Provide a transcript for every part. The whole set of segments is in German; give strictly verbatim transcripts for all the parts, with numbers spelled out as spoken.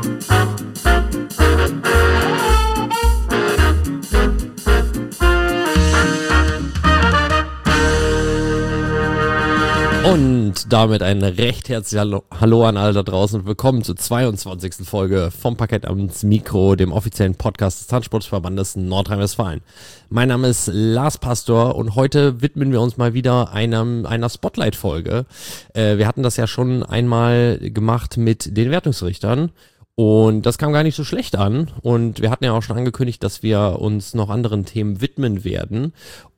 Und damit ein recht herzliches Hallo an alle da draußen und willkommen zur zweiundzwanzigsten Folge vom Parkett ans Mikro, dem offiziellen Podcast des Tanzsportverbandes Nordrhein-Westfalen. Mein Name ist Lars Pastor und heute widmen wir uns mal wieder einem, einer Spotlight-Folge. Äh, wir hatten das ja schon einmal gemacht mit den Wertungsrichtern. Und das kam gar nicht so schlecht an und wir hatten ja auch schon angekündigt, dass wir uns noch anderen Themen widmen werden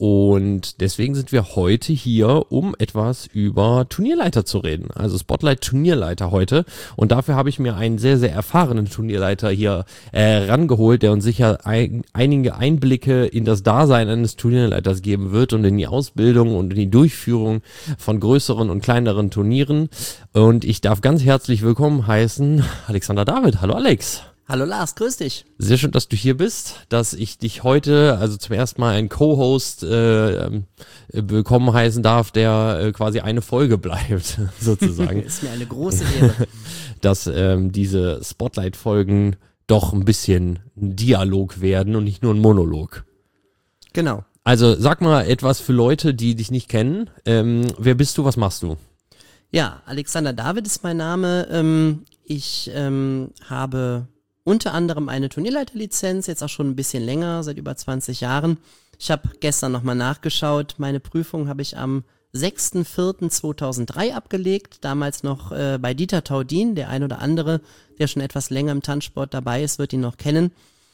und deswegen sind wir heute hier, um etwas über Turnierleiter zu reden, also Spotlight Turnierleiter heute, und dafür habe ich mir einen sehr, sehr erfahrenen Turnierleiter hier äh, rangeholt, der uns sicher ein, einige Einblicke in das Dasein eines Turnierleiters geben wird und in die Ausbildung und in die Durchführung von größeren und kleineren Turnieren, und ich darf ganz herzlich willkommen heißen Alexander David. Hallo Alex. Hallo Lars, grüß dich. Sehr schön, dass du hier bist, dass ich dich heute, also zum ersten Mal einen Co-Host äh, willkommen heißen darf, der äh, quasi eine Folge bleibt, sozusagen. Ist mir eine große Ehre. Dass ähm, diese Spotlight-Folgen doch ein bisschen ein Dialog werden und nicht nur ein Monolog. Genau. Also sag mal etwas für Leute, die dich nicht kennen. Ähm, wer bist du, was machst du? Ja, Alexander David ist mein Name. Ähm, ich ähm, habe unter anderem eine Turnierleiterlizenz, jetzt auch schon ein bisschen länger, seit über zwanzig Jahren. Ich habe gestern nochmal nachgeschaut. Meine Prüfung habe ich am sechster vierter zweitausenddrei abgelegt. Damals noch äh, bei Dieter Taudin. Der ein oder andere, der schon etwas länger im Tanzsport dabei ist, wird ihn noch kennen.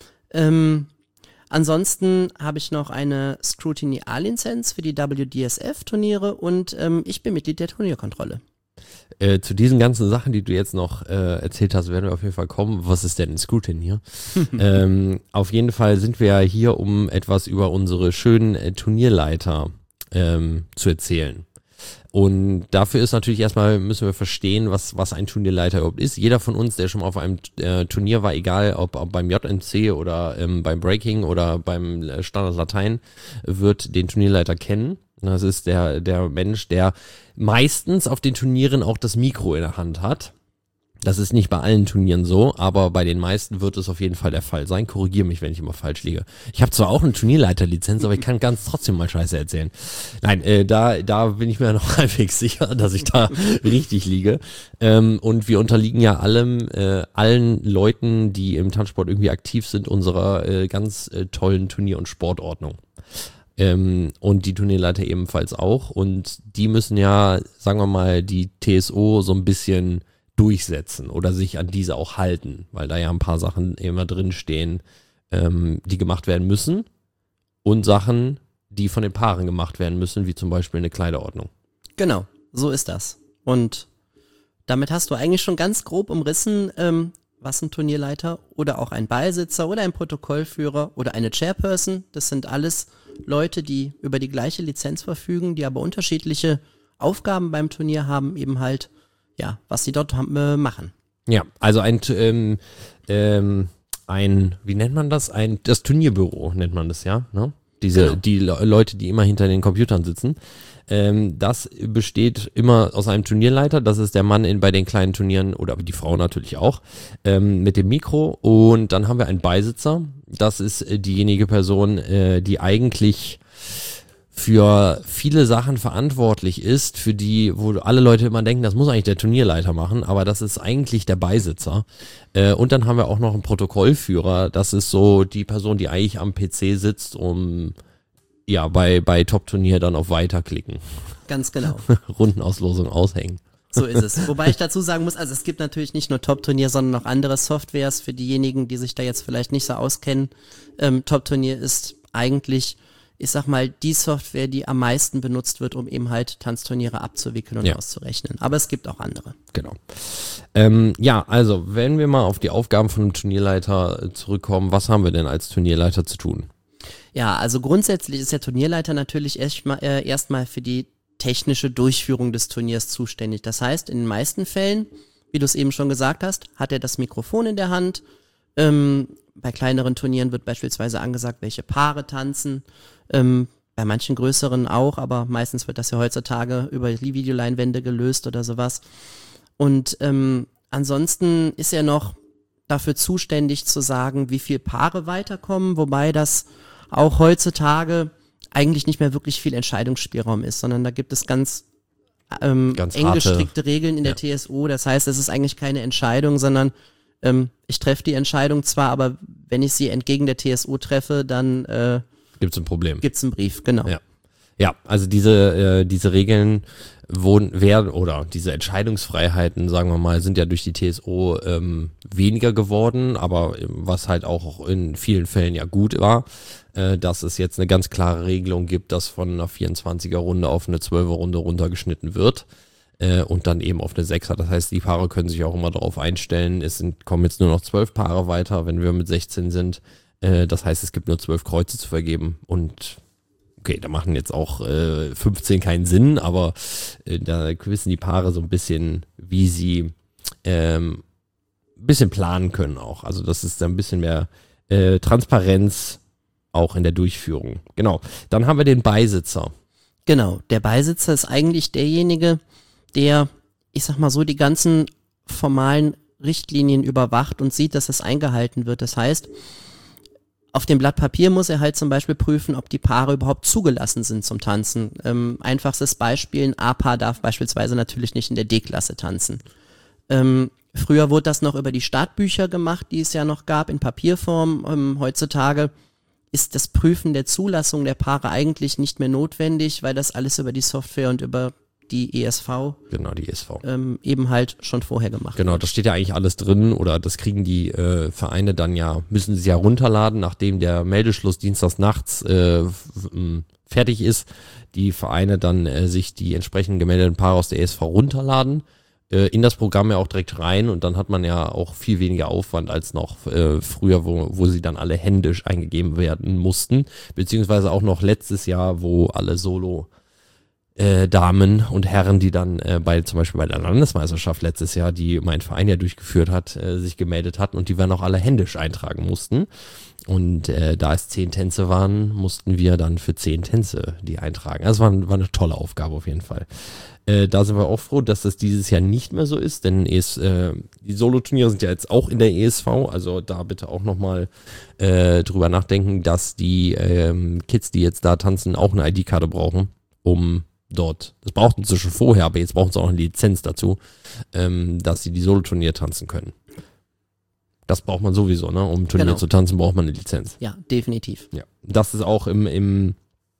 Ähm, Ansonsten habe ich noch eine Scrutiny A-Lizenz für die W D S F-Turniere und ähm, ich bin Mitglied der Turnierkontrolle. Äh, zu diesen ganzen Sachen, die du jetzt noch äh, erzählt hast, werden wir auf jeden Fall kommen. Was ist denn ein Scrutiny? ähm, auf jeden Fall sind wir ja hier, um etwas über unsere schönen äh, Turnierleiter ähm, zu erzählen. Und dafür ist natürlich erstmal, müssen wir verstehen, was was ein Turnierleiter überhaupt ist. Jeder von uns, der schon mal auf einem äh, Turnier war, egal ob, ob beim J N C oder ähm, beim Breaking oder beim Standard Latein, wird den Turnierleiter kennen. Das ist der der Mensch, der meistens auf den Turnieren auch das Mikro in der Hand hat. Das ist nicht bei allen Turnieren so, aber bei den meisten wird es auf jeden Fall der Fall sein. Korrigiere mich, wenn ich immer falsch liege. Ich habe zwar auch eine Turnierleiterlizenz, aber ich kann ganz trotzdem mal Scheiße erzählen. Nein, äh, da da bin ich mir noch halbwegs sicher, dass ich da richtig liege. Ähm, und wir unterliegen ja allem, äh, allen Leuten, die im Tanzsport irgendwie aktiv sind, unserer äh, ganz äh, tollen Turnier- und Sportordnung. Ähm, und die Turnierleiter ebenfalls auch. Und die müssen ja, sagen wir mal, die T S O so ein bisschen durchsetzen oder sich an diese auch halten, weil da ja ein paar Sachen immer drin stehen, ähm, die gemacht werden müssen, und Sachen, die von den Paaren gemacht werden müssen, wie zum Beispiel eine Kleiderordnung. Genau, so ist das. Und damit hast du eigentlich schon ganz grob umrissen, ähm, was ein Turnierleiter oder auch ein Beisitzer oder ein Protokollführer oder eine Chairperson, das sind alles Leute, die über die gleiche Lizenz verfügen, die aber unterschiedliche Aufgaben beim Turnier haben, eben halt ja, was sie dort äh, machen. Ja, also ein, ähm, ähm, ein, wie nennt man das? Ein, das Turnierbüro nennt man das, ja, ne? Diese, genau. Die Le- Leute, die immer hinter den Computern sitzen. Ähm, das besteht immer aus einem Turnierleiter, das ist der Mann in, bei den kleinen Turnieren, oder die Frau natürlich auch, ähm, mit dem Mikro, und dann haben wir einen Beisitzer, das ist äh, diejenige Person, äh, die eigentlich für viele Sachen verantwortlich ist, für die, wo alle Leute immer denken, das muss eigentlich der Turnierleiter machen, aber das ist eigentlich der Beisitzer. Äh, und dann haben wir auch noch einen Protokollführer, das ist so die Person, die eigentlich am P C sitzt, um ja bei bei Top-Turnier dann auf Weiter klicken. Ganz genau. Rundenauslosung aushängen. So ist es. Wobei ich dazu sagen muss, also es gibt natürlich nicht nur Top-Turnier, sondern auch andere Softwares für diejenigen, die sich da jetzt vielleicht nicht so auskennen. Ähm, Top-Turnier ist eigentlich, ich sag mal, die Software, die am meisten benutzt wird, um eben halt Tanzturniere abzuwickeln und ja. auszurechnen. Aber es gibt auch andere. Genau. Ähm, ja, also, wenn wir mal auf die Aufgaben von einem Turnierleiter zurückkommen, was haben wir denn als Turnierleiter zu tun? Ja, also grundsätzlich ist der Turnierleiter natürlich erstmal äh, erstmal für die technische Durchführung des Turniers zuständig. Das heißt, in den meisten Fällen, wie du es eben schon gesagt hast, hat er das Mikrofon in der Hand. Ähm, bei kleineren Turnieren wird beispielsweise angesagt, welche Paare tanzen. Ähm, bei manchen größeren auch, aber meistens wird das ja heutzutage über die Videoleinwände gelöst oder sowas. Und ähm, ansonsten ist er noch dafür zuständig zu sagen, wie viel Paare weiterkommen, wobei das auch heutzutage eigentlich nicht mehr wirklich viel Entscheidungsspielraum ist, sondern da gibt es ganz, ähm, Ganz eng harte- gestrickte Regeln in der ja. T S O. Das heißt, es ist eigentlich keine Entscheidung, sondern ähm, ich treffe die Entscheidung zwar, aber wenn ich sie entgegen der T S O treffe, dann äh, Gibt es ein Problem. gibt's einen Brief, genau. Ja. Ja, also diese, äh, diese Regeln wurden, werden, oder diese Entscheidungsfreiheiten, sagen wir mal, sind ja durch die T S O ähm, weniger geworden, aber was halt auch in vielen Fällen ja gut war, äh, dass es jetzt eine ganz klare Regelung gibt, dass von einer vierundzwanziger Runde auf eine zwölfer Runde runtergeschnitten wird äh, und dann eben auf eine sechser. Das heißt, die Paare können sich auch immer darauf einstellen, es sind, kommen jetzt nur noch zwölf Paare weiter, wenn wir mit sechzehn sind. Äh, das heißt, es gibt nur zwölf Kreuze zu vergeben und okay, da machen jetzt auch äh, fünfzehn keinen Sinn, aber äh, da wissen die Paare so ein bisschen, wie sie ähm, ein bisschen planen können auch. Also das ist ein bisschen mehr äh, Transparenz auch in der Durchführung. Genau. Dann haben wir den Beisitzer. Genau, der Beisitzer ist eigentlich derjenige, der, ich sag mal so, die ganzen formalen Richtlinien überwacht und sieht, dass das eingehalten wird. Das heißt, auf dem Blatt Papier muss er halt zum Beispiel prüfen, ob die Paare überhaupt zugelassen sind zum Tanzen. Ähm, einfachstes Beispiel, ein A-Paar darf beispielsweise natürlich nicht in der D-Klasse tanzen. Ähm, früher wurde das noch über die Startbücher gemacht, die es ja noch gab in Papierform. Ähm, heutzutage ist das Prüfen der Zulassung der Paare eigentlich nicht mehr notwendig, weil das alles über die Software und über die E S V Genau, die E S V. ähm, eben halt schon vorher gemacht. Genau, da steht ja eigentlich alles drin oder das kriegen die äh, Vereine dann ja, müssen sie ja runterladen, nachdem der Meldeschluss dienstags nachts äh, f- m, fertig ist, die Vereine dann äh, sich die entsprechend gemeldeten Paare aus der E S V runterladen, äh, in das Programm ja auch direkt rein und dann hat man ja auch viel weniger Aufwand als noch äh, früher, wo, wo sie dann alle händisch eingegeben werden mussten, beziehungsweise auch noch letztes Jahr, wo alle Solo Äh, Damen und Herren, die dann äh, bei zum Beispiel bei der Landesmeisterschaft letztes Jahr, die mein Verein ja durchgeführt hat, äh, sich gemeldet hatten und die wir noch alle händisch eintragen mussten. Und äh, da es zehn Tänze waren, mussten wir dann für zehn Tänze die eintragen. Also war, war eine tolle Aufgabe auf jeden Fall. Äh, da sind wir auch froh, dass das dieses Jahr nicht mehr so ist, denn es, äh, die Solo-Turniere sind ja jetzt auch in der E S V, also da bitte auch nochmal äh, drüber nachdenken, dass die ähm, Kids, die jetzt da tanzen, auch eine I D-Karte brauchen, um dort, das brauchten sie schon vorher, aber jetzt brauchen sie auch eine Lizenz dazu, ähm, dass sie die Solo-Turnier tanzen können. Das braucht man sowieso, ne? Um ein Turnier Genau. zu tanzen, braucht man eine Lizenz. Ja, definitiv. Ja. Das ist auch im, im,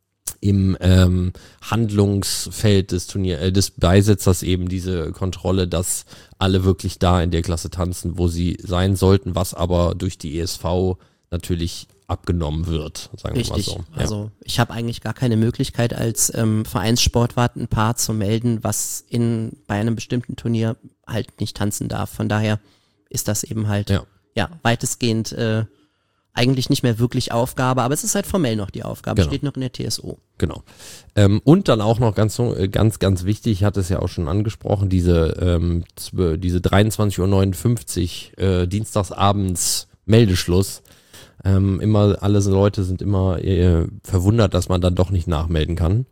im ähm, Handlungsfeld des Turnier, äh, des Beisitzers eben diese Kontrolle, dass alle wirklich da in der Klasse tanzen, wo sie sein sollten, was aber durch die E S V natürlich abgenommen wird, sagen Richtig. wir mal so. Ja. Also ich habe eigentlich gar keine Möglichkeit als ähm, Vereinssportwart ein Paar zu melden, was in bei einem bestimmten Turnier halt nicht tanzen darf. Von daher ist das eben halt Ja. ja weitestgehend äh, eigentlich nicht mehr wirklich Aufgabe, aber es ist halt formell noch die Aufgabe, Genau. steht noch in der T S O. Genau. Ähm, und dann auch noch ganz, so- äh, ganz, ganz wichtig, ich hatte es ja auch schon angesprochen, diese, ähm, zw- diese dreiundzwanzig Uhr neunundfünfzig äh, dienstagsabends Meldeschluss. Ähm, immer, alle so Leute sind immer äh, verwundert, dass man dann doch nicht nachmelden kann.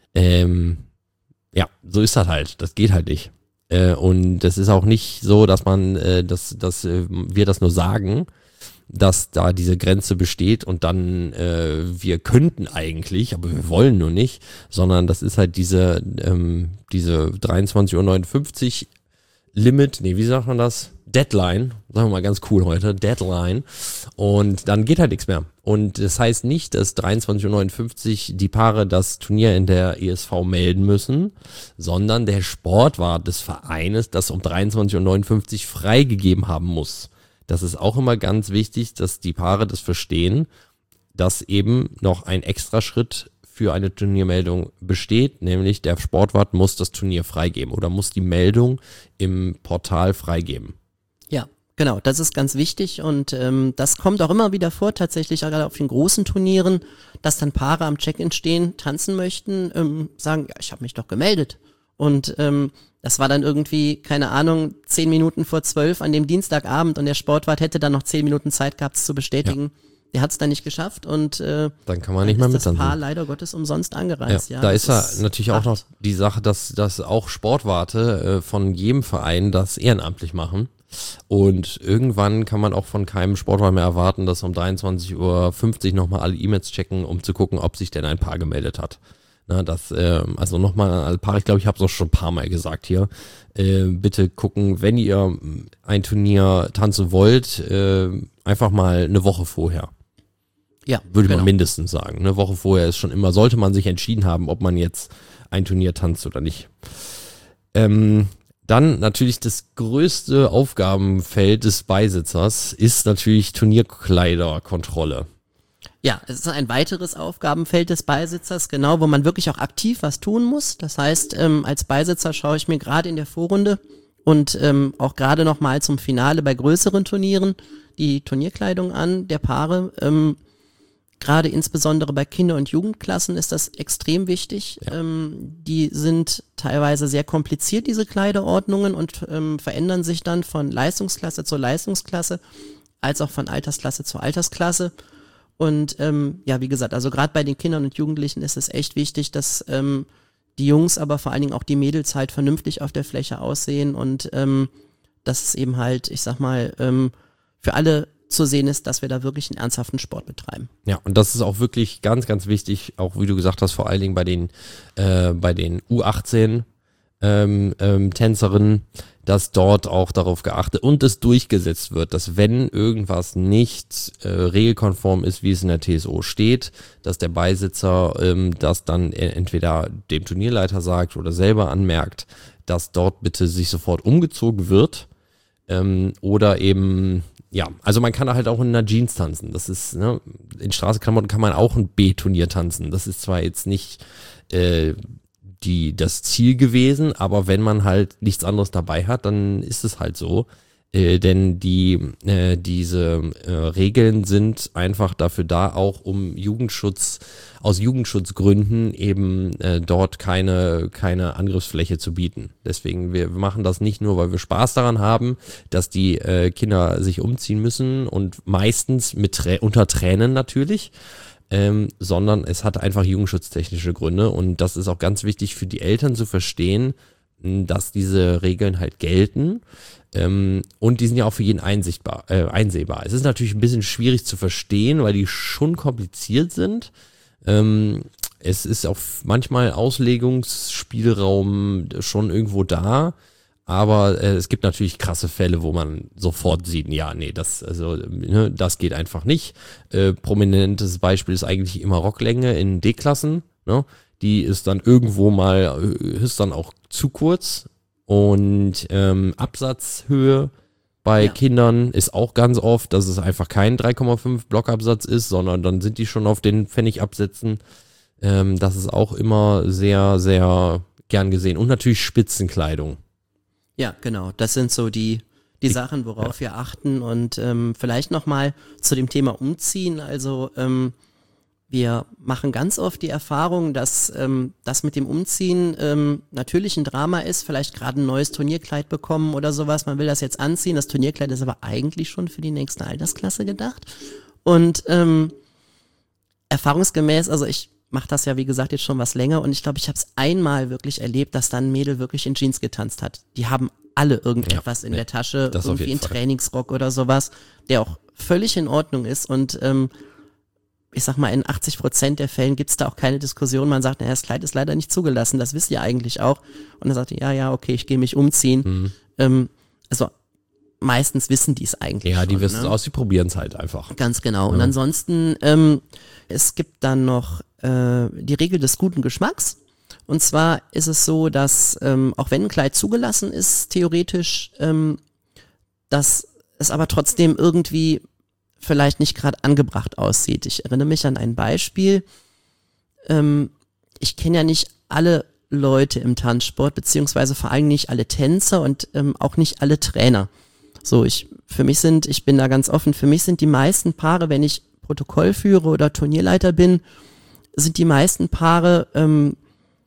Ähm, ja, so ist das halt. Das geht halt nicht. Äh, und das ist auch nicht so, dass man, äh, dass, dass äh, wir das nur sagen, dass da diese Grenze besteht und dann äh, wir könnten eigentlich, aber wir wollen nur nicht, sondern das ist halt diese, ähm, diese dreiundzwanzig Uhr neunundfünfzig Limit, nee, wie sagt man das? Deadline, sagen wir mal ganz cool heute, Deadline. Und dann geht halt nichts mehr. Und das heißt nicht, dass dreiundzwanzig Uhr neunundfünfzig die Paare das Turnier in der E S V melden müssen, sondern der Sportwart des Vereines das um dreiundzwanzig Uhr neunundfünfzig freigegeben haben muss. Das ist auch immer ganz wichtig, dass die Paare das verstehen, dass eben noch ein extra Schritt für eine Turniermeldung besteht, nämlich der Sportwart muss das Turnier freigeben oder muss die Meldung im Portal freigeben. Ja, genau, das ist ganz wichtig und ähm, das kommt auch immer wieder vor, tatsächlich auch gerade auf den großen Turnieren, dass dann Paare am Check-in stehen, tanzen möchten, ähm, sagen, ja, ich habe mich doch gemeldet. Und ähm, das war dann irgendwie, keine Ahnung, zehn Minuten vor zwölf an dem Dienstagabend und der Sportwart hätte dann noch zehn Minuten Zeit gehabt, es zu bestätigen. Ja. Der hat es dann nicht geschafft und äh, dann kann man nicht mehr ist das mittanzen. Paar leider Gottes umsonst angereist. Ja, Ja, da das ist ja natürlich auch hart. noch die Sache, dass, dass auch Sportwarte äh, von jedem Verein das ehrenamtlich machen. Und irgendwann kann man auch von keinem Sportler mehr erwarten, dass um dreiundzwanzig Uhr fünfzig nochmal alle E-Mails checken, um zu gucken, ob sich denn ein Paar gemeldet hat. Na, das, äh, also nochmal an alle Paare, ich glaube, ich habe es auch schon ein paar Mal gesagt hier, äh, bitte gucken, wenn ihr ein Turnier tanzen wollt, äh, einfach mal eine Woche vorher. Ja, würde genau. man mindestens sagen. Eine Woche vorher ist schon immer, sollte man sich entschieden haben, ob man jetzt ein Turnier tanzt oder nicht. Ähm, dann natürlich das größte Aufgabenfeld des Beisitzers ist natürlich Turnierkleiderkontrolle. Ja, es ist ein weiteres Aufgabenfeld des Beisitzers, genau, wo man wirklich auch aktiv was tun muss. Das heißt, ähm, als Beisitzer schaue ich mir gerade in der Vorrunde und ähm, auch gerade noch mal zum Finale bei größeren Turnieren die Turnierkleidung an der Paare. Ähm, gerade insbesondere bei Kinder- und Jugendklassen ist das extrem wichtig. Ja. Ähm, die sind teilweise sehr kompliziert, diese Kleiderordnungen, und ähm, verändern sich dann von Leistungsklasse zu Leistungsklasse, als auch von Altersklasse zu Altersklasse. Und ähm, ja, wie gesagt, also gerade bei den Kindern und Jugendlichen ist es echt wichtig, dass ähm, die Jungs, aber vor allen Dingen auch die Mädels halt vernünftig auf der Fläche aussehen und ähm, dass es eben halt, ich sag mal, ähm, für alle zu sehen ist, dass wir da wirklich einen ernsthaften Sport betreiben. Ja, und das ist auch wirklich ganz, ganz wichtig, auch wie du gesagt hast, vor allen Dingen bei den äh, bei den U achtzehn ähm, ähm, Tänzerinnen, dass dort auch darauf geachtet und es durchgesetzt wird, dass wenn irgendwas nicht äh, regelkonform ist, wie es in der T S O steht, dass der Beisitzer ähm, das dann entweder dem Turnierleiter sagt oder selber anmerkt, dass dort bitte sich sofort umgezogen wird ähm, oder eben, ja, also man kann halt auch in einer Jeans tanzen, das ist, ne, in Straßenklamotten kann man auch ein B-Turnier tanzen, das ist zwar jetzt nicht äh, die das Ziel gewesen, aber wenn man halt nichts anderes dabei hat, dann ist es halt so, äh, denn die äh, diese äh, Regeln sind einfach dafür da, auch um Jugendschutz, aus Jugendschutzgründen eben äh, dort keine keine Angriffsfläche zu bieten. Deswegen, wir machen das nicht nur, weil wir Spaß daran haben, dass die äh, Kinder sich umziehen müssen und meistens mit Trä- unter Tränen natürlich, Ähm, sondern es hat einfach jugendschutztechnische Gründe, und das ist auch ganz wichtig für die Eltern zu verstehen, dass diese Regeln halt gelten, ähm, und die sind ja auch für jeden einsichtbar, äh, einsehbar. Es ist natürlich ein bisschen schwierig zu verstehen, weil die schon kompliziert sind. Ähm, es ist auch manchmal Auslegungsspielraum schon irgendwo da. Aber äh, es gibt natürlich krasse Fälle, wo man sofort sieht, ja, nee, das, also, ne, das geht einfach nicht. Äh, prominentes Beispiel ist eigentlich immer Rocklänge in D-Klassen, ne? Die ist dann irgendwo mal, ist dann auch zu kurz, und ähm, Absatzhöhe bei ja. Kindern ist auch ganz oft, dass es einfach kein drei Komma fünf Blockabsatz ist, sondern dann sind die schon auf den Pfennigabsätzen. Ähm, das ist auch immer sehr, sehr gern gesehen. Und natürlich Spitzenkleidung. Ja, genau. Das sind so die die Sachen, worauf ja. wir achten. Und ähm, vielleicht nochmal zu dem Thema Umziehen. Also ähm, wir machen ganz oft die Erfahrung, dass ähm, das mit dem Umziehen ähm, natürlich ein Drama ist. Vielleicht gerade ein neues Turnierkleid bekommen oder sowas. Man will das jetzt anziehen. Das Turnierkleid ist aber eigentlich schon für die nächste Altersklasse gedacht. Und ähm, erfahrungsgemäß, also ich mache das ja, wie gesagt, jetzt schon was länger, und ich glaube, ich habe es einmal wirklich erlebt, dass dann ein Mädel wirklich in Jeans getanzt hat. Die haben alle irgendetwas ja, in ja, der Tasche, irgendwie ein Trainingsrock oder sowas, der auch völlig in Ordnung ist, und ähm, ich sag mal, in achtzig Prozent der Fällen gibt's da auch keine Diskussion. Man sagt, naja, das Kleid ist leider nicht zugelassen, das wisst ihr eigentlich auch. Und dann sagt ihr, ja, ja, okay, ich gehe mich umziehen. Mhm. Ähm, also meistens wissen die es eigentlich Ja, schon, die wissen es ne? aus, die probieren es halt einfach. Ganz genau. Ja. Und ansonsten, ähm, es gibt dann noch äh, die Regel des guten Geschmacks. Und zwar ist es so, dass ähm, auch wenn ein Kleid zugelassen ist, theoretisch, ähm, dass es aber trotzdem irgendwie vielleicht nicht gerade angebracht aussieht. Ich erinnere mich an ein Beispiel. Ähm, ich kenne ja nicht alle Leute im Tanzsport, beziehungsweise vor allem nicht alle Tänzer und ähm, auch nicht alle Trainer. So, ich, für mich sind, ich bin da ganz offen, für mich sind die meisten Paare, wenn ich Protokoll führe oder Turnierleiter bin, sind die meisten Paare, ähm,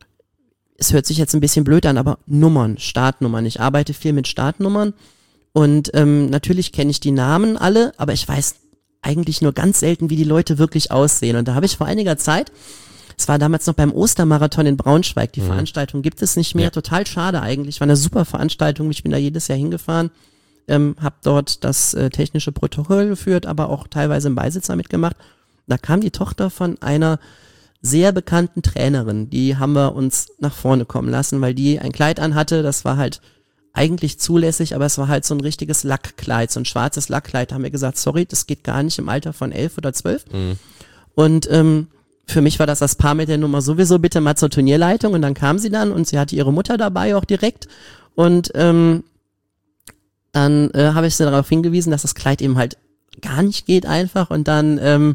es hört sich jetzt ein bisschen blöd an, aber Nummern, Startnummern. Ich arbeite viel mit Startnummern, und ähm, natürlich kenne ich die Namen alle, aber ich weiß eigentlich nur ganz selten, wie die Leute wirklich aussehen. Und da habe ich vor einiger Zeit, es war damals noch beim Ostermarathon in Braunschweig, die mhm. Veranstaltung gibt es nicht mehr, ja. Total schade eigentlich, war eine super Veranstaltung, ich bin da jedes Jahr hingefahren. ähm, habe dort das äh, technische Protokoll geführt, aber auch teilweise im Beisitzer mitgemacht. Da kam die Tochter von einer sehr bekannten Trainerin, die haben wir uns nach vorne kommen lassen, weil die ein Kleid anhatte, das war halt eigentlich zulässig, aber es war halt so ein richtiges Lackkleid, so ein schwarzes Lackkleid. Da haben wir gesagt, sorry, das geht gar nicht im Alter von elf oder zwölf. Mhm. Und ähm, für mich war das das Paar mit der Nummer sowieso, bitte mal zur Turnierleitung. Und dann kam sie dann und sie hatte ihre Mutter dabei auch direkt. Und ähm, dann äh, habe ich sie darauf hingewiesen, dass das Kleid eben halt gar nicht geht einfach. Und dann ähm,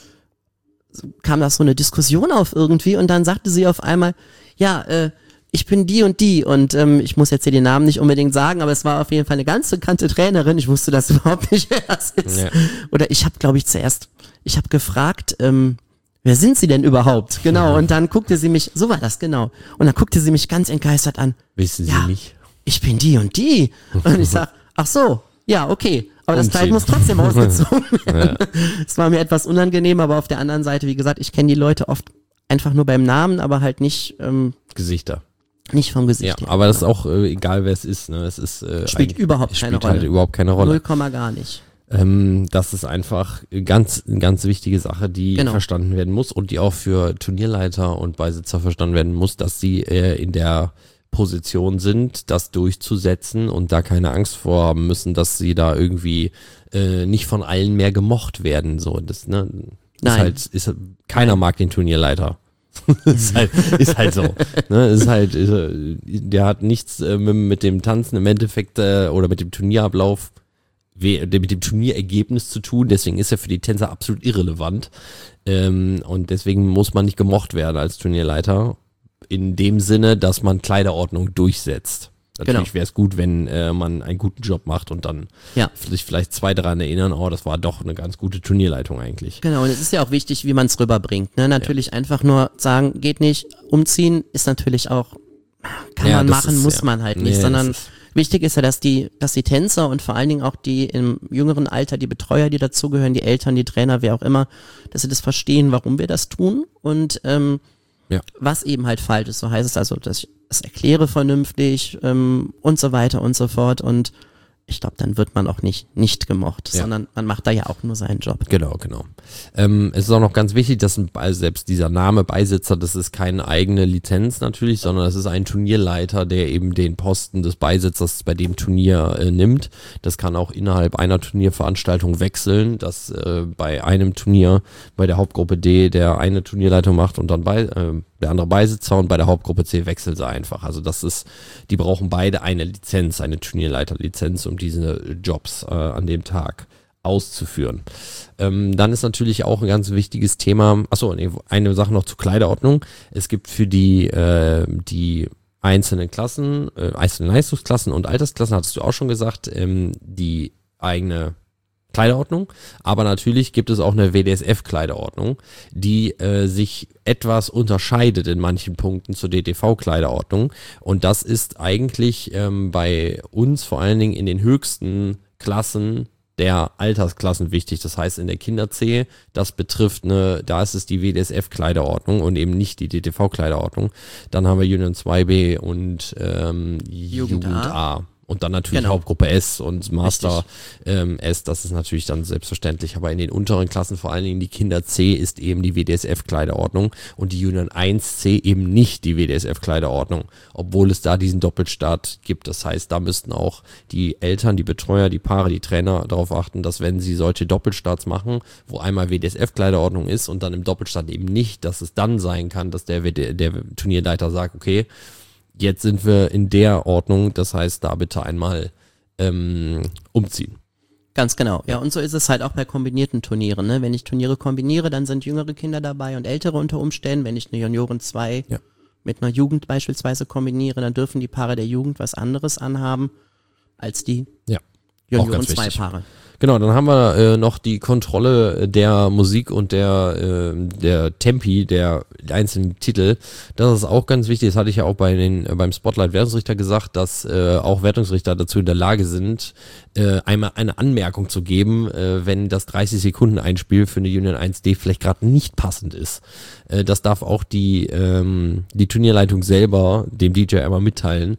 kam das so eine Diskussion auf irgendwie. Und dann sagte sie auf einmal, ja, äh, ich bin die und die und ähm, ich muss jetzt hier den Namen nicht unbedingt sagen, aber es war auf jeden Fall eine ganz bekannte Trainerin. Ich wusste das überhaupt nicht, wer das ist. Ja. Oder ich habe, glaube ich, zuerst, ich habe gefragt, ähm, wer sind Sie denn überhaupt? Genau, und dann guckte sie mich, so war das, genau. Und dann guckte sie mich ganz entgeistert an. Wissen Sie ja, nicht? Ich bin die und die. Und ich sag, ach so, ja, okay. Aber das Kleid muss trotzdem ausgezogen werden. Es ja. war mir etwas unangenehm, aber auf der anderen Seite, wie gesagt, ich kenne die Leute oft einfach nur beim Namen, aber halt nicht ähm, Gesichter. Nicht vom Gesicht ja, her. Aber das ist auch äh, egal, wer es ist. Ne? Es ist äh, spielt überhaupt keine spielt Rolle. Halt überhaupt keine Rolle. Null Komma gar nicht. Ähm, das ist einfach ganz, eine ganz wichtige Sache, die genau. verstanden werden muss und die auch für Turnierleiter und Beisitzer verstanden werden muss, dass sie äh, in der Position sind, das durchzusetzen und da keine Angst vor haben müssen, dass sie da irgendwie äh, nicht von allen mehr gemocht werden. So, das, ne, ist Nein. halt, ist, keiner mag den Turnierleiter. ist, halt, ist halt so. Ne? Ist halt, ist, der hat nichts äh, mit, mit dem Tanzen im Endeffekt äh, oder mit dem Turnierablauf, we, mit dem Turnierergebnis zu tun. Deswegen ist er für die Tänzer absolut irrelevant. Ähm, und deswegen muss man nicht gemocht werden als Turnierleiter. In dem Sinne, dass man Kleiderordnung durchsetzt. Natürlich genau. wäre es gut, wenn äh, man einen guten Job macht und dann ja. sich vielleicht zwei daran erinnern, oh, das war doch eine ganz gute Turnierleitung eigentlich. Genau, und es ist ja auch wichtig, wie man es rüberbringt. Ne? Natürlich ja. einfach nur sagen, geht nicht, umziehen ist natürlich auch, kann ja, man machen, ist, muss ja. man halt nicht, nee, sondern ist wichtig ist ja, dass die, dass die Tänzer und vor allen Dingen auch die im jüngeren Alter, die Betreuer, die dazugehören, die Eltern, die Trainer, wer auch immer, dass sie das verstehen, warum wir das tun und ähm, ja. was eben halt falsch ist. So heißt es also, dass ich es erkläre vernünftig ähm, und so weiter und so fort und ich glaube, dann wird man auch nicht nicht gemocht, ja. sondern man macht da ja auch nur seinen Job. Genau, genau. Ähm, es ist auch noch ganz wichtig, dass ein, also selbst dieser Name Beisitzer, das ist keine eigene Lizenz natürlich, sondern es ist ein Turnierleiter, der eben den Posten des Beisitzers bei dem Turnier äh, nimmt. Das kann auch innerhalb einer Turnierveranstaltung wechseln, dass äh, bei einem Turnier bei der Hauptgruppe D der eine Turnierleitung macht und dann bei äh, der andere Beisitzer und bei der Hauptgruppe C wechseln sie einfach. Also das ist, die brauchen beide eine Lizenz, eine Turnierleiterlizenz, um diese Jobs äh, an dem Tag auszuführen. Ähm, dann ist natürlich auch ein ganz wichtiges Thema, achso, nee, eine Sache noch zur Kleiderordnung. Es gibt für die, äh, die einzelnen Klassen, äh, einzelnen Leistungsklassen und Altersklassen, hattest du auch schon gesagt, ähm, die eigene Kleiderordnung, aber natürlich gibt es auch eine W D S F-Kleiderordnung, die äh, sich etwas unterscheidet in manchen Punkten zur D T V-Kleiderordnung und das ist eigentlich ähm, bei uns vor allen Dingen in den höchsten Klassen der Altersklassen wichtig, das heißt in der Kinder-C, das betrifft eine, da ist es die W D S F-Kleiderordnung und eben nicht die D T V-Kleiderordnung, dann haben wir Union zwei B und ähm, Jugend, Jugend A. A. Und dann natürlich genau. Hauptgruppe S und Master ähm, S, das ist natürlich dann selbstverständlich. Aber in den unteren Klassen, vor allen Dingen die Kinder C, ist eben die W D S F-Kleiderordnung und die Union eins C eben nicht die W D S F-Kleiderordnung, obwohl es da diesen Doppelstart gibt. Das heißt, da müssten auch die Eltern, die Betreuer, die Paare, die Trainer darauf achten, dass wenn sie solche Doppelstarts machen, wo einmal W D S F-Kleiderordnung ist und dann im Doppelstart eben nicht, dass es dann sein kann, dass der, der Turnierleiter sagt, okay, jetzt sind wir in der Ordnung, das heißt, da bitte einmal ähm, umziehen. Ganz genau, ja, und so ist es halt auch bei kombinierten Turnieren. Ne? Wenn ich Turniere kombiniere, dann sind jüngere Kinder dabei und ältere unter Umständen. Wenn ich eine Junioren zwei ja. mit einer Jugend beispielsweise kombiniere, dann dürfen die Paare der Jugend was anderes anhaben als die ja. Junioren zwei Paare. Genau, dann haben wir äh, noch die Kontrolle der Musik und der äh, der Tempi der einzelnen Titel. Das ist auch ganz wichtig. Das hatte ich ja auch bei den äh, beim Spotlight Wertungsrichter gesagt, dass äh, auch Wertungsrichter dazu in der Lage sind, äh, einmal eine Anmerkung zu geben, äh, wenn das dreißig Sekunden Einspiel für eine Union eins D vielleicht gerade nicht passend ist. Äh, das darf auch die ähm, die Turnierleitung selber dem D J einmal mitteilen.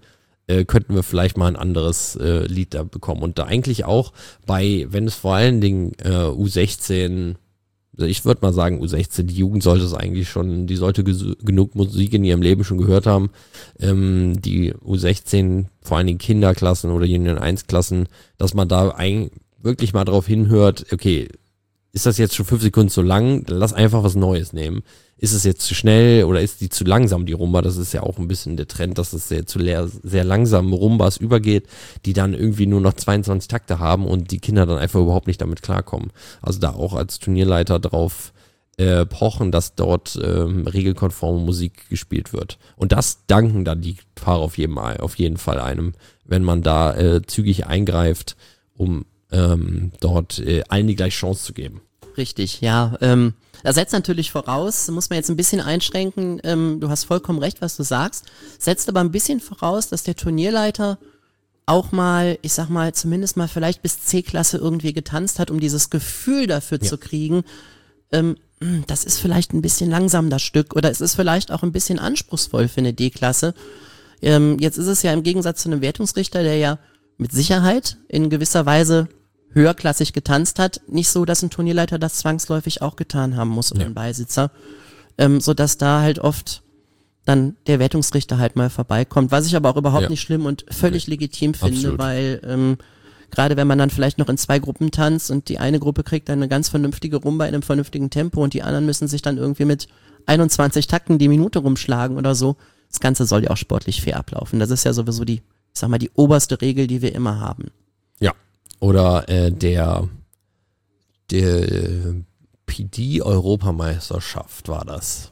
äh, könnten wir vielleicht mal ein anderes äh, Lied da bekommen. Und da eigentlich auch bei, wenn es vor allen Dingen äh, U sechzehn, ich würde mal sagen U sechzehn, die Jugend sollte es eigentlich schon, die sollte ges- genug Musik in ihrem Leben schon gehört haben. Ähm, die U sechzehn, vor allen Dingen Kinderklassen oder Union eins Klassen, dass man da eigentlich wirklich mal drauf hinhört, okay, ist das jetzt schon fünf Sekunden zu lang? Dann lass einfach was Neues nehmen. Ist es jetzt zu schnell oder ist die zu langsam, die Rumba? Das ist ja auch ein bisschen der Trend, dass es sehr zu leer, sehr langsam Rumbas übergeht, die dann irgendwie nur noch zweiundzwanzig Takte haben und die Kinder dann einfach überhaupt nicht damit klarkommen. Also da auch als Turnierleiter drauf äh, pochen, dass dort ähm, regelkonforme Musik gespielt wird. Und das danken dann die Fahrer auf jeden, auf jeden Fall einem, wenn man da äh, zügig eingreift, um ähm, dort äh, allen die gleiche Chance zu geben. Richtig, ja. Ähm, das setzt natürlich voraus, muss man jetzt ein bisschen einschränken, ähm, du hast vollkommen recht, was du sagst, setzt aber ein bisschen voraus, dass der Turnierleiter auch mal, ich sag mal, zumindest mal vielleicht bis C-Klasse irgendwie getanzt hat, um dieses Gefühl dafür ja. zu kriegen, ähm, das ist vielleicht ein bisschen langsam, das Stück, oder es ist vielleicht auch ein bisschen anspruchsvoll für eine D-Klasse. Ähm, jetzt ist es ja im Gegensatz zu einem Wertungsrichter, der ja mit Sicherheit in gewisser Weise höherklassig getanzt hat, nicht so, dass ein Turnierleiter das zwangsläufig auch getan haben muss oder ja. ein Beisitzer, ähm, so dass da halt oft dann der Wertungsrichter halt mal vorbeikommt, was ich aber auch überhaupt ja. nicht schlimm und völlig nee. legitim finde, Absolut. weil ähm, gerade wenn man dann vielleicht noch in zwei Gruppen tanzt und die eine Gruppe kriegt dann eine ganz vernünftige Rumba in einem vernünftigen Tempo und die anderen müssen sich dann irgendwie mit einundzwanzig Takten die Minute rumschlagen oder so, das Ganze soll ja auch sportlich fair ablaufen. Das ist ja sowieso die, ich sag mal, die oberste Regel, die wir immer haben. Ja. Oder äh, der, der P D-Europameisterschaft war das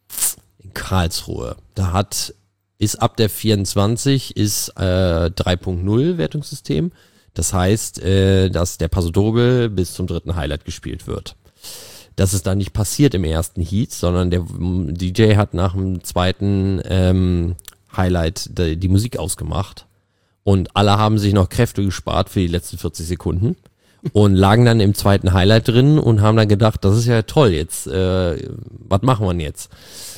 in Karlsruhe. Da hat, ist ab der vierundzwanzig ist äh, drei Punkt null Wertungssystem. Das heißt, äh, dass der Paso Doble bis zum dritten Highlight gespielt wird. Das ist dann nicht passiert im ersten Heat, sondern der D J hat nach dem zweiten ähm, Highlight die, die Musik ausgemacht. Und alle haben sich noch Kräfte gespart für die letzten vierzig Sekunden und lagen dann im zweiten Highlight drin und haben dann gedacht, das ist ja toll, jetzt, äh, was machen wir denn jetzt?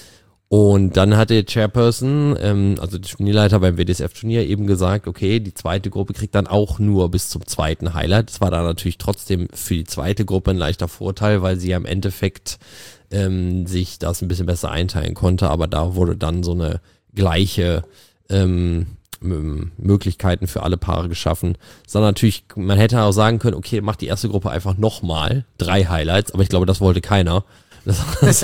Und dann hat der Chairperson, ähm, also der Turnierleiter beim W D S F-Turnier eben gesagt, okay, die zweite Gruppe kriegt dann auch nur bis zum zweiten Highlight. Das war dann natürlich trotzdem für die zweite Gruppe ein leichter Vorteil, weil sie ja im Endeffekt ähm, sich das ein bisschen besser einteilen konnte, aber da wurde dann so eine gleiche ähm, Möglichkeiten für alle Paare geschaffen, sondern natürlich, man hätte auch sagen können, okay, macht die erste Gruppe einfach nochmal drei Highlights, aber ich glaube, das wollte keiner. Das, das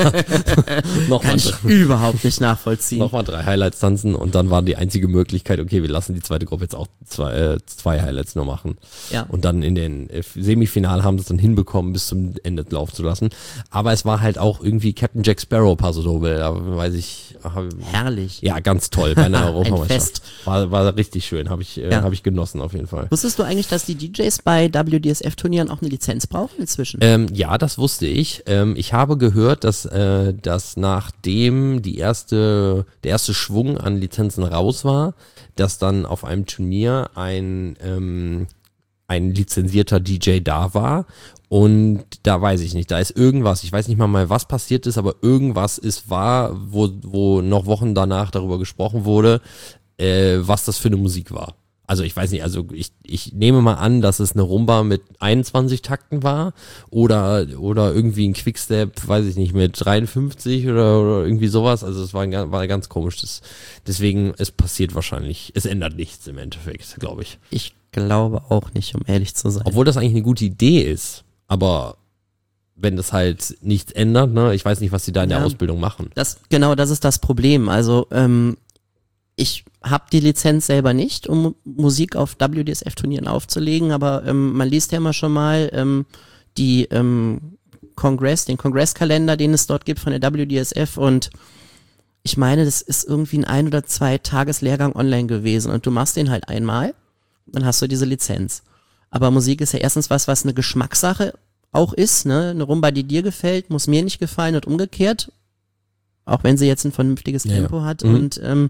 noch Kann ich drei, überhaupt nicht nachvollziehen. Nochmal drei Highlights tanzen und dann war die einzige Möglichkeit, okay, wir lassen die zweite Gruppe jetzt auch zwei, äh, zwei Highlights nur machen. Ja. Und dann in den äh, Semifinal haben sie es dann hinbekommen, bis zum Ende laufen zu lassen. Aber es war halt auch irgendwie Captain Jack Sparrow Paso Doble, da weiß ich. Hab, Herrlich. Ja, ganz toll bei einer Europameisterschaft. Ein Fest. War, war richtig schön, habe ich, äh, ja. hab ich genossen auf jeden Fall. Wusstest du eigentlich, dass die D Js bei W D S F-Turnieren auch eine Lizenz brauchen inzwischen? Ähm, ja, das wusste ich. Ähm, ich habe gehört, dass, äh, dass nachdem die erste, der erste Schwung an Lizenzen raus war, dass dann auf einem Turnier ein, ähm, ein lizenzierter D J da war. Und da weiß ich nicht, da ist irgendwas, ich weiß nicht mal mal, was passiert ist, aber irgendwas ist wahr, wo, wo noch Wochen danach darüber gesprochen wurde, äh, was das für eine Musik war. Also ich weiß nicht, also ich, ich nehme mal an, dass es eine Rumba mit einundzwanzig Takten war oder oder irgendwie ein Quickstep, weiß ich nicht, mit dreiundfünfzig oder, oder irgendwie sowas. Also es war, ein, war ganz komisch. Das, deswegen, es passiert wahrscheinlich, es ändert nichts im Endeffekt, glaube ich. Ich glaube auch nicht, um ehrlich zu sein. Obwohl das eigentlich eine gute Idee ist, aber wenn das halt nichts ändert, ne, ich weiß nicht, was sie da in ja, der Ausbildung machen. Das, genau, das ist das Problem. Also ähm, ich habe die Lizenz selber nicht, um Musik auf W D S F-Turnieren aufzulegen, aber ähm, man liest ja immer schon mal ähm, die ähm, Kongress, den Kongresskalender, den es dort gibt von der W D S F und ich meine, das ist irgendwie ein ein- oder zwei Tageslehrgang online gewesen und du machst den halt einmal, dann hast du diese Lizenz. Aber Musik ist ja erstens was, was eine Geschmackssache auch ist, ne? Eine Rumba, die dir gefällt, muss mir nicht gefallen und umgekehrt, auch wenn sie jetzt ein vernünftiges Tempo ja, ja. hat mhm. und ähm,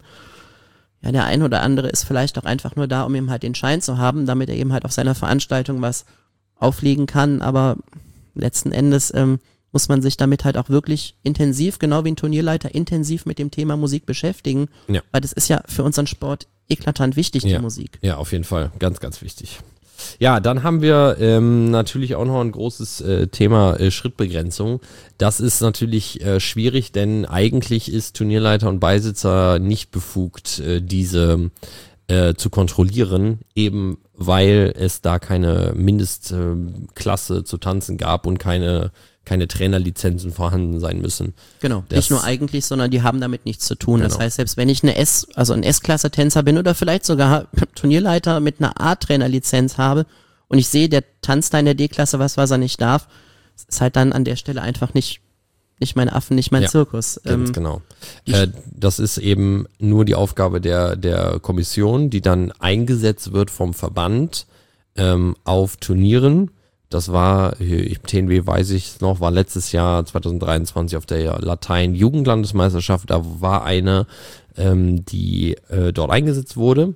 ja, der ein oder andere ist vielleicht auch einfach nur da, um eben halt den Schein zu haben, damit er eben halt auf seiner Veranstaltung was auflegen kann, aber letzten Endes ähm, muss man sich damit halt auch wirklich intensiv, genau wie ein Turnierleiter, intensiv mit dem Thema Musik beschäftigen, Ja. weil das ist ja für unseren Sport eklatant wichtig, Ja. die Musik. Ja, auf jeden Fall. Ganz, ganz wichtig. Ja, dann haben wir ähm, natürlich auch noch ein großes äh, Thema äh, Schrittbegrenzung. Das ist natürlich äh, schwierig, denn eigentlich ist Turnierleiter und Beisitzer nicht befugt, äh, diese äh, zu kontrollieren, eben weil es da keine Mindestklasse äh, zu tanzen gab und keine keine Trainerlizenzen vorhanden sein müssen. Genau, Das- nicht nur eigentlich, sondern die haben damit nichts zu tun. Das Genau. heißt, selbst wenn ich eine S, also ein S-Klasse-Tänzer bin oder vielleicht sogar Turnierleiter mit einer A-Trainer-Lizenz habe und ich sehe, der tanzt da in der D-Klasse was, was er nicht darf, ist halt dann an der Stelle einfach nicht, nicht mein Affen, nicht mein Ja, Zirkus. Ganz Ähm, genau. die- Äh, das ist eben nur die Aufgabe der, der Kommission, die dann eingesetzt wird vom Verband ähm, auf Turnieren. Das war, hier im T N W weiß ich es noch, war letztes Jahr zwanzig dreiundzwanzig auf der Latein-Jugendlandesmeisterschaft. Da war eine, ähm, die äh, dort eingesetzt wurde.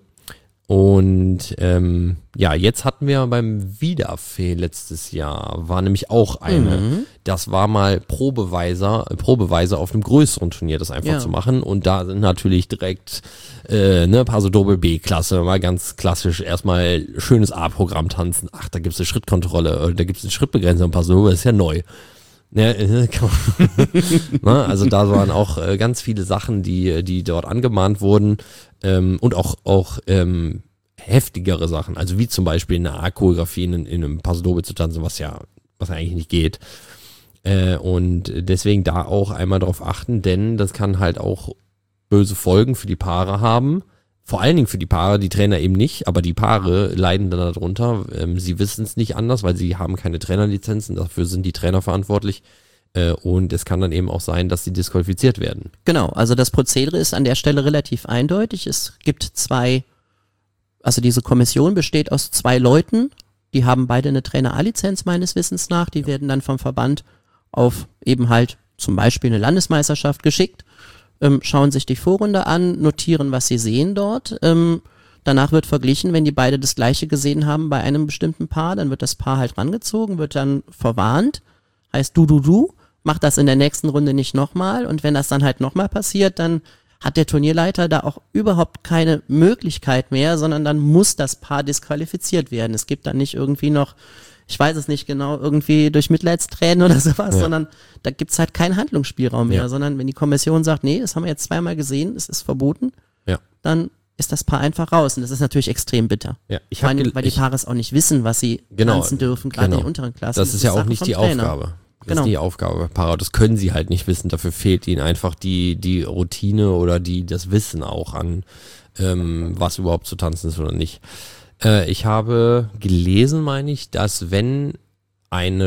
Und ähm, ja, jetzt hatten wir beim Wiederfee letztes Jahr, war nämlich auch eine. Mhm. Das war mal Probeweiser, äh, Probeweise auf einem größeren Turnier, das einfach Ja. zu machen. Und da sind natürlich direkt äh, ne, Paso Doble B-Klasse, mal ganz klassisch erstmal schönes A-Programm tanzen. Ach, da gibt's eine Schrittkontrolle, äh, da gibt's eine Schrittbegrenzung, Paso Doble ist ja neu. Ja, äh, kann man- ne, also da waren auch äh, ganz viele Sachen, die, die dort angemahnt wurden ähm, und auch, auch ähm, heftigere Sachen, also wie zum Beispiel eine A-Choreografie in, in einem Paso Doble zu tanzen, was ja, was ja eigentlich nicht geht. Äh, und deswegen da auch einmal drauf achten, denn das kann halt auch böse Folgen für die Paare haben. Vor allen Dingen für die Paare, die Trainer eben nicht, aber die Paare leiden dann darunter. Ähm, sie wissen es nicht anders, weil sie haben keine Trainerlizenzen, dafür sind die Trainer verantwortlich. Äh, und es kann dann eben auch sein, dass sie disqualifiziert werden. Genau, also das Prozedere ist an der Stelle relativ eindeutig. Es gibt zwei, also diese Kommission besteht aus zwei Leuten, die haben beide eine Trainer-A-Lizenz meines Wissens nach, die werden dann vom Verband auf eben halt zum Beispiel eine Landesmeisterschaft geschickt, ähm, schauen sich die Vorrunde an, notieren, was sie sehen dort. Ähm, danach wird verglichen, wenn die beide das Gleiche gesehen haben bei einem bestimmten Paar, dann wird das Paar halt rangezogen, wird dann verwarnt, heißt du, du, du, mach das in der nächsten Runde nicht nochmal und wenn das dann halt nochmal passiert, dann hat der Turnierleiter da auch überhaupt keine Möglichkeit mehr, sondern dann muss das Paar disqualifiziert werden. Es gibt dann nicht irgendwie noch, ich weiß es nicht genau, irgendwie durch Mitleidstränen oder sowas, Ja. sondern da gibt's halt keinen Handlungsspielraum mehr, Ja. sondern wenn die Kommission sagt, nee, das haben wir jetzt zweimal gesehen, es ist verboten, Ja. dann ist das Paar einfach raus und das ist natürlich extrem bitter. Ja, ich Vor hab allem, gel- weil die ich- Paare es auch nicht wissen, was sie Genau, tanzen dürfen, gerade genau. in den unteren Klassen. Das ist ja auch Sache nicht vom die Trainer. Aufgabe. Das Genau. ist die Aufgabe. Para, das können sie halt nicht wissen. Dafür fehlt ihnen einfach die, die Routine oder die, das Wissen auch an, ähm, was überhaupt zu tanzen ist oder nicht. Äh, ich habe gelesen, meine ich, dass wenn eine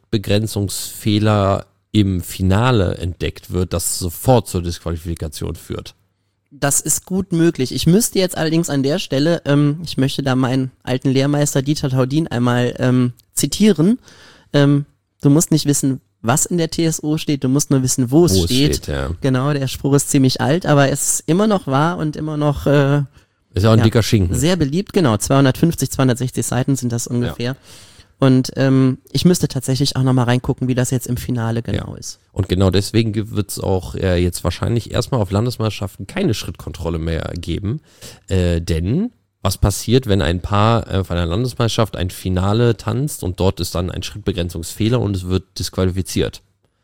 Schrittbegrenzungsfehler im Finale entdeckt wird, das sofort zur Disqualifikation führt. Das ist gut möglich. Ich müsste jetzt allerdings an der Stelle, ähm, ich möchte da meinen alten Lehrmeister Dieter Taudin einmal ähm, zitieren. Ähm, du musst nicht wissen, was in der T S O steht, du musst nur wissen, wo es Wo es steht. steht, ja. Genau, der Spruch ist ziemlich alt, aber es ist immer noch wahr und immer noch äh, Ist ja auch ein Ja, dicker Schinken. sehr beliebt. Genau, zweihundertfünfzig, zweihundertsechzig Seiten sind das ungefähr. Und ähm, ich müsste tatsächlich auch nochmal reingucken, wie das jetzt im Finale genau Ja. ist. Und genau deswegen wird es auch äh, jetzt wahrscheinlich erstmal auf Landesmeisterschaften keine Schrittkontrolle mehr geben. Äh, denn was passiert, wenn ein Paar äh, auf einer Landesmeisterschaft ein Finale tanzt und dort ist dann ein Schrittbegrenzungsfehler und es wird disqualifiziert?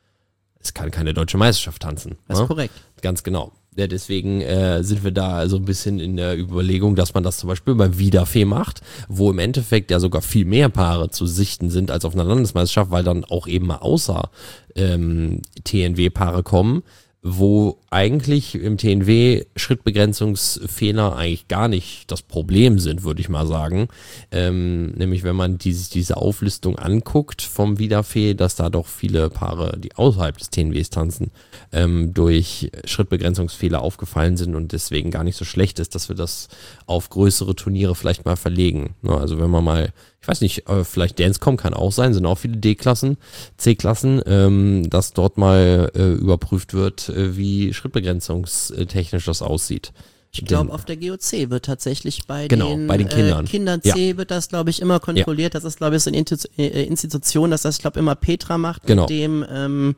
Es kann keine deutsche Meisterschaft tanzen. Das ist ne? korrekt. Ganz genau. Ja, deswegen äh, sind wir da so ein bisschen in der Überlegung, dass man das zum Beispiel beim Wiederfee macht, wo im Endeffekt ja sogar viel mehr Paare zu sichten sind als auf einer Landesmeisterschaft, weil dann auch eben mal außer ähm, T N W-Paare kommen, wo eigentlich im T N W Schrittbegrenzungsfehler eigentlich gar nicht das Problem sind, würde ich mal sagen. Ähm, nämlich wenn man dieses, diese Auflistung anguckt vom Wiederfee, dass da doch viele Paare, die außerhalb des T N Ws tanzen, ähm, durch Schrittbegrenzungsfehler aufgefallen sind und deswegen gar nicht so schlecht ist, dass wir das auf größere Turniere vielleicht mal verlegen. Ne, also wenn man mal, ich weiß nicht, äh, vielleicht Dancecom kann auch sein, sind auch viele D-Klassen, C-Klassen, ähm, dass dort mal äh, überprüft wird, äh, wie schrittbegrenzungstechnisch das aussieht. Ich glaube, auf der G O C wird tatsächlich bei genau, den, bei den Kindern, äh, Kindern C ja. wird das, glaube ich, immer kontrolliert. Ja. Das ist, glaube ich, so eine Institution, dass das, ich glaube, immer Petra macht, genau. mit dem ähm,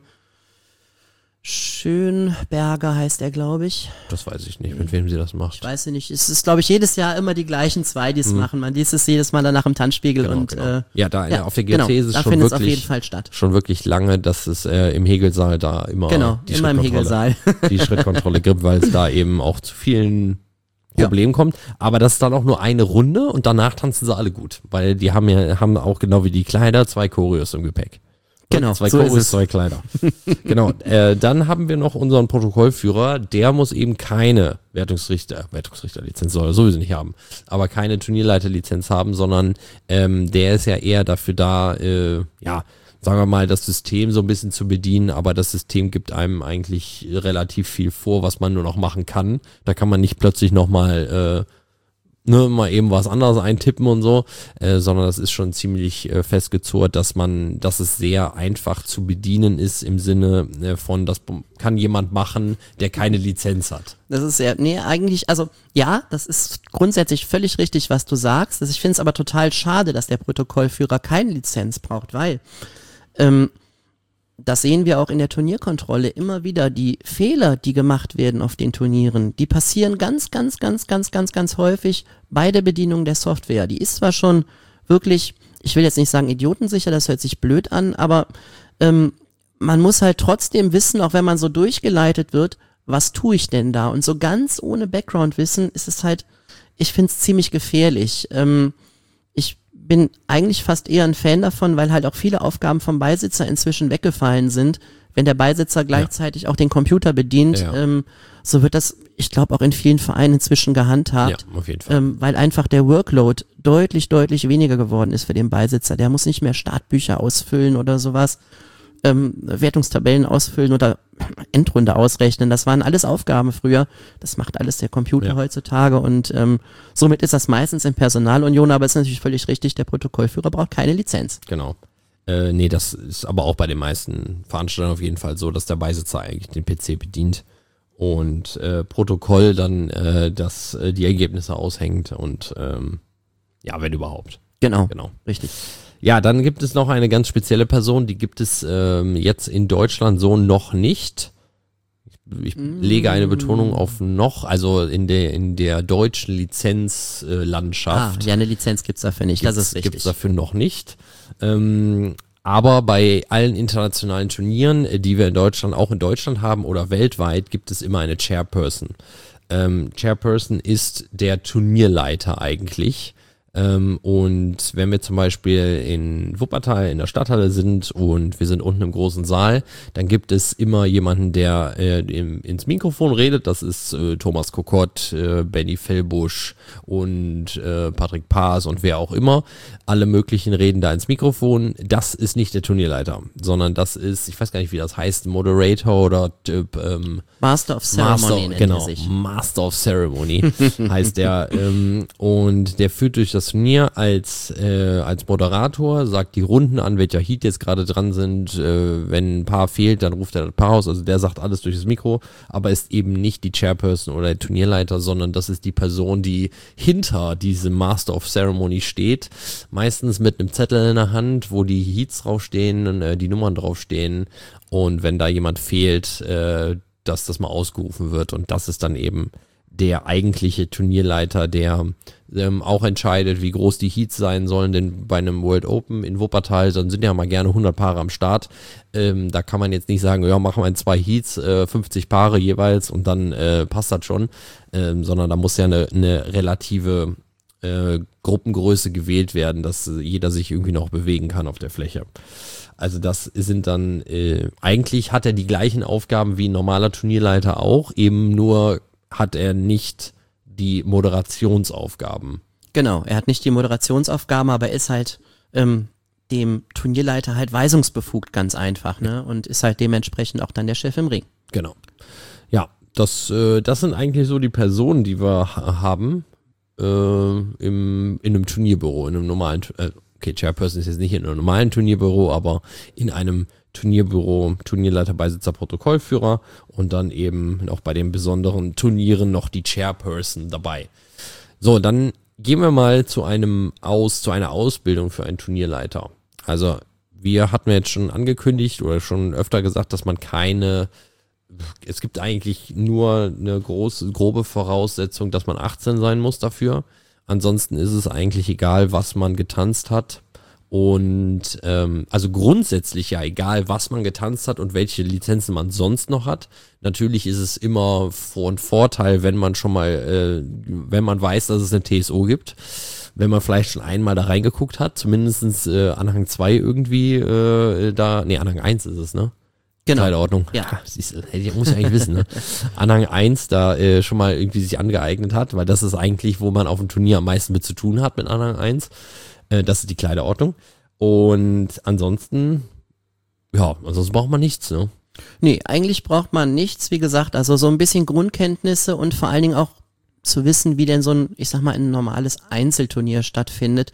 Schönberger heißt er, glaube ich. Das weiß ich nicht, mit wem sie das macht. Ich weiß nicht. Es ist, glaube ich, jedes Jahr immer die gleichen zwei, die es mhm. machen. Man liest es jedes Mal danach im Tanzspiegel. Genau, und genau. Äh, ja, da ja, auf der G O C genau, ist es da schon findet wirklich, es auf jeden Fall statt. schon wirklich lange, dass es äh, im Hegelsaal da immer genau, die immer im Hegelsaal. die Schrittkontrolle gibt, weil es da eben auch zu vielen Problemen ja. kommt. Aber das ist dann auch nur eine Runde und danach tanzen sie alle gut, weil die haben ja haben auch genau wie die Kleider zwei Choreos im Gepäck. Genau, zwei so Choreos, zwei Kleider. Genau. Äh, dann haben wir noch unseren Protokollführer, der muss eben keine Wertungsrichter, Wertungsrichterlizenz soll er sowieso nicht haben, aber keine Turnierleiterlizenz haben, sondern ähm, der ist ja eher dafür da, äh, ja, sagen wir mal, das System so ein bisschen zu bedienen, aber das System gibt einem eigentlich relativ viel vor, was man nur noch machen kann. Da kann man nicht plötzlich nochmal äh, ne, mal eben was anderes eintippen und so, äh, sondern das ist schon ziemlich äh, festgezurrt, dass man, dass es sehr einfach zu bedienen ist im Sinne äh, von, das kann jemand machen, der keine Lizenz hat. Das ist sehr, nee, eigentlich, also ja, das ist grundsätzlich völlig richtig, was du sagst. Ich finde es aber total schade, dass der Protokollführer keine Lizenz braucht, weil ähm, das sehen wir auch in der Turnierkontrolle immer wieder, die Fehler, die gemacht werden auf den Turnieren, die passieren ganz, ganz, ganz, ganz, ganz, ganz häufig bei der Bedienung der Software. Die ist zwar schon wirklich, ich will jetzt nicht sagen idiotensicher, das hört sich blöd an, aber ähm, man muss halt trotzdem wissen, auch wenn man so durchgeleitet wird, was tue ich denn da? Und so ganz ohne Background-Wissen ist es halt, ich finde es ziemlich gefährlich. Ähm, ich bin eigentlich fast eher ein Fan davon, weil halt auch viele Aufgaben vom Beisitzer inzwischen weggefallen sind. Wenn der Beisitzer gleichzeitig ja. auch den Computer bedient, ja. ähm, so wird das, ich glaube, auch in vielen Vereinen inzwischen gehandhabt. Ja, auf jeden Fall. Ähm, weil einfach der Workload deutlich, deutlich weniger geworden ist für den Beisitzer. Der muss nicht mehr Startbücher ausfüllen oder sowas, ähm, Wertungstabellen ausfüllen oder Endrunde ausrechnen. Das waren alles Aufgaben früher. Das macht alles der Computer ja. heutzutage und ähm, somit ist das meistens in Personalunion, aber ist natürlich völlig richtig, der Protokollführer braucht keine Lizenz. Genau. Äh, nee, das ist aber auch bei den meisten Veranstaltern auf jeden Fall so, dass der Beisitzer eigentlich den P C bedient und äh, Protokoll dann äh, das, äh, die Ergebnisse aushängt und ähm, ja, wenn überhaupt. Genau, genau, richtig. Ja, dann gibt es noch eine ganz spezielle Person, die gibt es ähm, jetzt in Deutschland so noch nicht. Ich, ich mm. lege eine Betonung auf noch, also in der in der deutschen Lizenzlandschaft. Äh, ah, ja, eine Lizenz gibt's dafür nicht, das ist richtig. Gibt's dafür noch nicht. Ähm, aber bei allen internationalen Turnieren, die wir in Deutschland, auch in Deutschland haben oder weltweit, gibt es immer eine Chairperson. Ähm, Chairperson ist der Turnierleiter eigentlich. Ähm, und wenn wir zum Beispiel in Wuppertal in der Stadthalle sind und wir sind unten im großen Saal, dann gibt es immer jemanden, der äh, im, ins Mikrofon redet. Das ist äh, Thomas Kokott, äh, Benny Fellbusch und äh, Patrick Paas und wer auch immer. Alle möglichen reden da ins Mikrofon. Das ist nicht der Turnierleiter, sondern das ist, ich weiß gar nicht, wie das heißt, Moderator oder äh, ähm, Master of Ceremony. Master, genau, sich. Master of Ceremony heißt der. Ähm, und der führt durch das Turnier als äh, als Moderator, sagt die Runden an, welcher Heat jetzt gerade dran sind. Äh, wenn ein Paar fehlt, dann ruft er das Paar aus. Also der sagt alles durch das Mikro, aber ist eben nicht die Chairperson oder der Turnierleiter, sondern das ist die Person, die hinter diesem Master of Ceremony steht. Meistens mit einem Zettel in der Hand, wo die Heats draufstehen und äh, die Nummern draufstehen. Und wenn da jemand fehlt, äh, dass das mal ausgerufen wird. Und das ist dann eben der eigentliche Turnierleiter, der ähm, auch entscheidet, wie groß die Heats sein sollen, denn bei einem World Open in Wuppertal, dann sind ja mal gerne hundert Paare am Start. Ähm, da kann man jetzt nicht sagen, ja, machen wir in zwei Heats, äh, fünfzig Paare jeweils und dann äh, passt das schon, ähm, sondern da muss ja eine, eine relative äh, Gruppengröße gewählt werden, dass äh, jeder sich irgendwie noch bewegen kann auf der Fläche. Also das sind dann, äh, eigentlich hat er die gleichen Aufgaben wie ein normaler Turnierleiter auch, eben nur hat er nicht die Moderationsaufgaben. Genau, er hat nicht die Moderationsaufgaben, aber er ist halt ähm, dem Turnierleiter halt weisungsbefugt, ganz einfach, ne? Und ist halt dementsprechend auch dann der Chef im Ring. Genau. Ja, das, äh, das sind eigentlich so die Personen, die wir ha- haben äh, im, in einem Turnierbüro, in einem normalen, äh, okay, Chairperson ist jetzt nicht in einem normalen Turnierbüro, aber in einem Turnierbüro, Turnierleiter, Beisitzer, Protokollführer und dann eben noch bei den besonderen Turnieren noch die Chairperson dabei. So, dann gehen wir mal zu einem Aus, zu einer Ausbildung für einen Turnierleiter. Also wir hatten jetzt schon angekündigt oder schon öfter gesagt, dass man keine, es gibt eigentlich nur eine große, grobe Voraussetzung, dass man achtzehn sein muss dafür. Ansonsten ist es eigentlich egal, was man getanzt hat. Und ähm, also grundsätzlich ja egal, was man getanzt hat und welche Lizenzen man sonst noch hat. Natürlich ist es immer von Vorteil, wenn man schon mal, äh, wenn man weiß, dass es eine T S O gibt. Wenn man vielleicht schon einmal da reingeguckt hat, zumindest äh, Anhang zwei irgendwie äh, da, nee, Anhang eins ist es, ne? Genau. Kleiderordnung. Ja. Siehst du, muss ja eigentlich wissen, ne? Anhang eins da äh, schon mal irgendwie sich angeeignet hat, weil das ist eigentlich, wo man auf dem Turnier am meisten mit zu tun hat mit Anhang eins. Das ist die Kleiderordnung. Und ansonsten, ja, ansonsten braucht man nichts, ne? Nee, eigentlich braucht man nichts, wie gesagt, also so ein bisschen Grundkenntnisse und vor allen Dingen auch zu wissen, wie denn so ein, ich sag mal, ein normales Einzelturnier stattfindet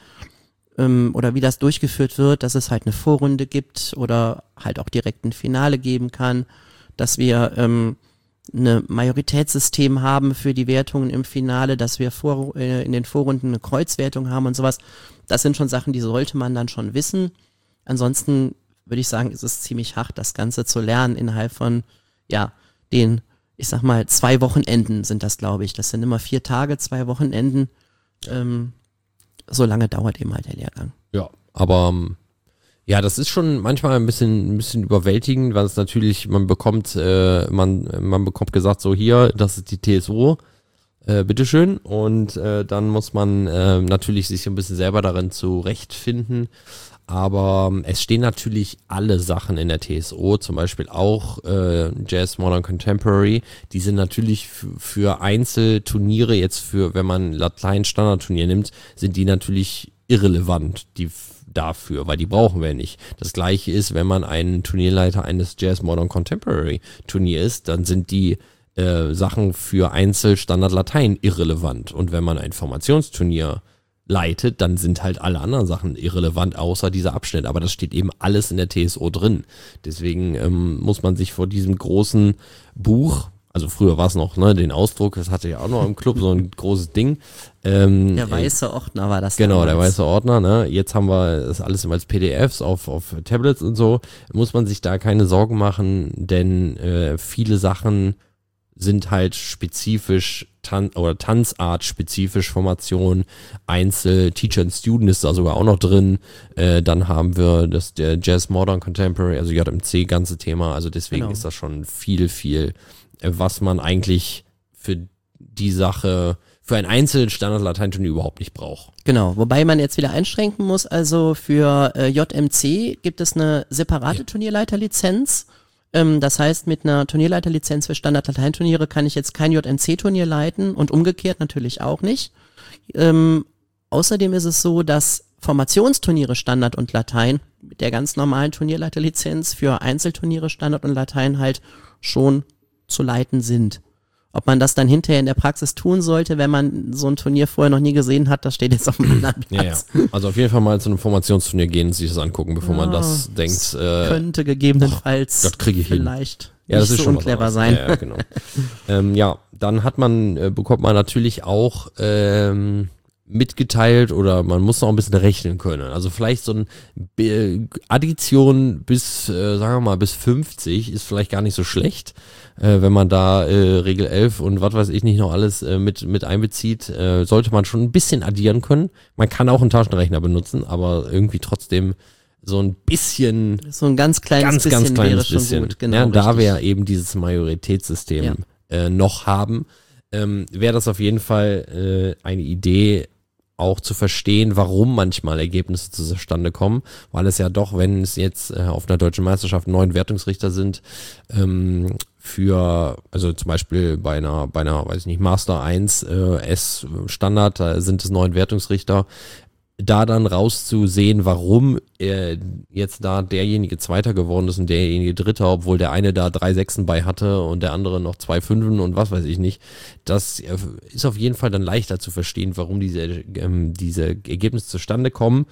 ähm, oder wie das durchgeführt wird, dass es halt eine Vorrunde gibt oder halt auch direkt ein Finale geben kann, dass wir ähm, eine Majoritätssystem haben für die Wertungen im Finale, dass wir vor, äh, in den Vorrunden eine Kreuzwertung haben und sowas. Das sind schon Sachen, die sollte man dann schon wissen. Ansonsten würde ich sagen, ist es ziemlich hart, das Ganze zu lernen innerhalb von, ja, den, ich sag mal, zwei Wochenenden sind das, glaube ich. Das sind immer vier Tage, zwei Wochenenden. Ähm, so lange dauert eben halt der Lehrgang. Ja, aber ja, das ist schon manchmal ein bisschen, ein bisschen überwältigend, weil es natürlich, man bekommt, äh, man, man bekommt gesagt, so hier, das ist die T S O, äh, bitteschön. Und äh, dann muss man äh, natürlich sich ein bisschen selber darin zurechtfinden. Aber ähm, es stehen natürlich alle Sachen in der T S O, zum Beispiel auch äh, Jazz, Modern, Contemporary. Die sind natürlich f- für Einzelturniere, jetzt für, wenn man Latein-Standardturnier nimmt, sind die natürlich irrelevant, die f- dafür, weil die brauchen wir nicht. Das gleiche ist, wenn man ein Turnierleiter eines Jazz, Modern, Contemporary Turnier ist, dann sind die äh, Sachen für Einzel-Standard Latein irrelevant. Und wenn man ein Formationsturnier leitet, dann sind halt alle anderen Sachen irrelevant, außer dieser Abschnitt. Aber das steht eben alles in der T S O drin. Deswegen ähm, muss man sich vor diesem großen Buch, also früher war es noch, ne, den Ausdruck, das hatte ja auch noch im Club, so ein großes Ding. Ähm, Der weiße Ordner war das. Genau, damals. der weiße Ordner, ne? Jetzt haben wir das alles immer als P D Fs auf, auf Tablets und so. Muss man sich da keine Sorgen machen, denn äh, viele Sachen sind halt spezifisch Tan- oder Tanzart spezifisch, Formation, Einzel, Teacher and Student ist da sogar auch noch drin. Äh, dann haben wir das der Jazz Modern Contemporary, also J M C ganze Thema. Also deswegen Genau. ist das schon viel, viel, äh, was man eigentlich für die Sache, für ein Einzel-Standard-Lateinturnier überhaupt nicht braucht. Genau, wobei man jetzt wieder einschränken muss, also für äh, J M C gibt es eine separate Ja. Turnierleiterlizenz. Ähm, das heißt, mit einer Turnierleiterlizenz für Standard-Lateinturniere kann ich jetzt kein J M C-Turnier leiten und umgekehrt natürlich auch nicht. Ähm, außerdem ist es so, dass Formationsturniere Standard und Latein mit der ganz normalen Turnierleiterlizenz für Einzelturniere Standard und Latein halt schon zu leiten sind. Ob man das dann hinterher in der Praxis tun sollte, wenn man so ein Turnier vorher noch nie gesehen hat, das steht jetzt auf dem anderen Ja, ja. Platz. Also auf jeden Fall mal zu einem Formationsturnier gehen und sich das angucken, bevor man Ja, das denkt. Äh, Könnte gegebenenfalls das kriege ich hin. vielleicht ja, nicht das ist so schon was unclever anderes. sein. Ja, ja, genau. ähm, ja, dann hat man, äh, bekommt man natürlich auch ähm, mitgeteilt oder man muss noch ein bisschen rechnen können. Also vielleicht so ein Be- Addition bis, äh, sagen wir mal, bis fünfzig ist vielleicht gar nicht so schlecht, äh, wenn man da äh, Regel elf und was weiß ich nicht noch alles äh, mit, mit einbezieht, äh, sollte man schon ein bisschen addieren können. Man kann auch einen Taschenrechner benutzen, aber irgendwie trotzdem so ein bisschen, So ein ganz kleines ganz, bisschen ganz kleines wäre schon bisschen. gut. Genau, ja, da richtig. wir ja eben dieses Majoritätssystem Ja. äh, noch haben, ähm, wäre das auf jeden Fall äh, eine Idee, auch zu verstehen, warum manchmal Ergebnisse zustande kommen, weil es ja doch, wenn es jetzt äh, auf einer deutschen Meisterschaft neun Wertungsrichter sind, ähm, für, also zum Beispiel bei einer, bei einer, weiß ich nicht, Master eins äh, S Standard, da sind es neun Wertungsrichter, da dann rauszusehen, warum äh, jetzt da derjenige Zweiter geworden ist und derjenige Dritter, obwohl der eine da drei Sechsen bei hatte und der andere noch zwei Fünfen und was weiß ich nicht. Das äh, ist auf jeden Fall dann leichter zu verstehen, warum diese, ähm, diese Ergebnisse zustande kommen.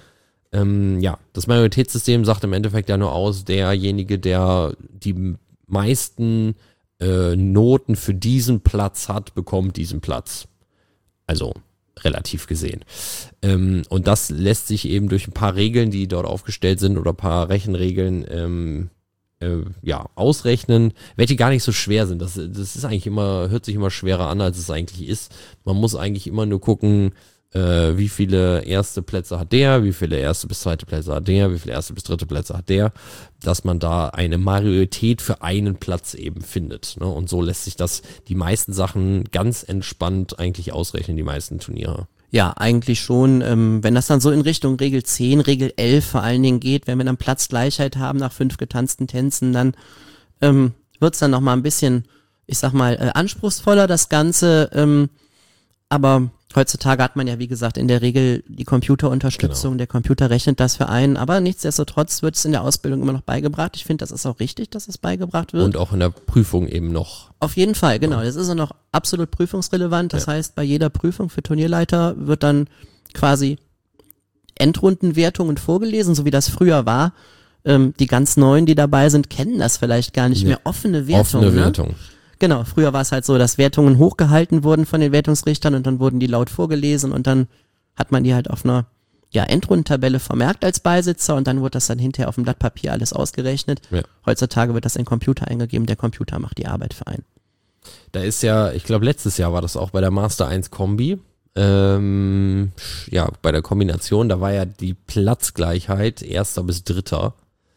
Ähm, ja, das Majoritätssystem sagt im Endeffekt ja nur aus, derjenige, der die meisten äh, Noten für diesen Platz hat, bekommt diesen Platz. Also relativ gesehen. Ähm, und das lässt sich eben durch ein paar Regeln, die dort aufgestellt sind oder ein paar Rechenregeln ähm, äh, ja, ausrechnen, welche gar nicht so schwer sind. Das, das ist eigentlich immer, hört sich immer schwerer an, als es eigentlich ist. Man muss eigentlich immer nur gucken, Äh, wie viele erste Plätze hat der, wie viele erste bis zweite Plätze hat der, wie viele erste bis dritte Plätze hat der, dass man da eine Majorität für einen Platz eben findet. Ne? Und so lässt sich das, die meisten Sachen ganz entspannt eigentlich ausrechnen, die meisten Turniere. Ja, eigentlich schon. Ähm, wenn das dann so in Richtung Regel zehn, Regel elf vor allen Dingen geht, wenn wir dann Platzgleichheit haben nach fünf getanzten Tänzen, dann ähm, wird's dann nochmal ein bisschen, ich sag mal, äh, anspruchsvoller, das Ganze. Ähm, aber heutzutage hat man ja, wie gesagt, in der Regel die Computerunterstützung, genau. Der Computer rechnet das für einen, aber nichtsdestotrotz wird es in der Ausbildung immer noch beigebracht. Ich finde, das ist auch richtig, dass es beigebracht wird. Und auch in der Prüfung eben noch. Auf jeden Fall, genau. Das ist ja noch absolut prüfungsrelevant. Das ja. heißt, bei jeder Prüfung für Turnierleiter wird dann quasi Endrundenwertungen vorgelesen, so wie das früher war. Ähm, die ganz Neuen, die dabei sind, kennen das vielleicht gar nicht nee. mehr. Offene Wertung. Offene ne? Wertung. Genau, früher war es halt so, dass Wertungen hochgehalten wurden von den Wertungsrichtern und dann wurden die laut vorgelesen und dann hat man die halt auf einer ja, Endrundentabelle vermerkt als Beisitzer und dann wurde das dann hinterher auf dem Blatt Papier alles ausgerechnet. Ja. Heutzutage wird das in den Computer eingegeben, der Computer macht die Arbeit für einen. Da ist ja, ich glaube letztes Jahr war das auch bei der Master eins Kombi, ähm, ja, bei der Kombination, da war ja die Platzgleichheit erster bis dritter.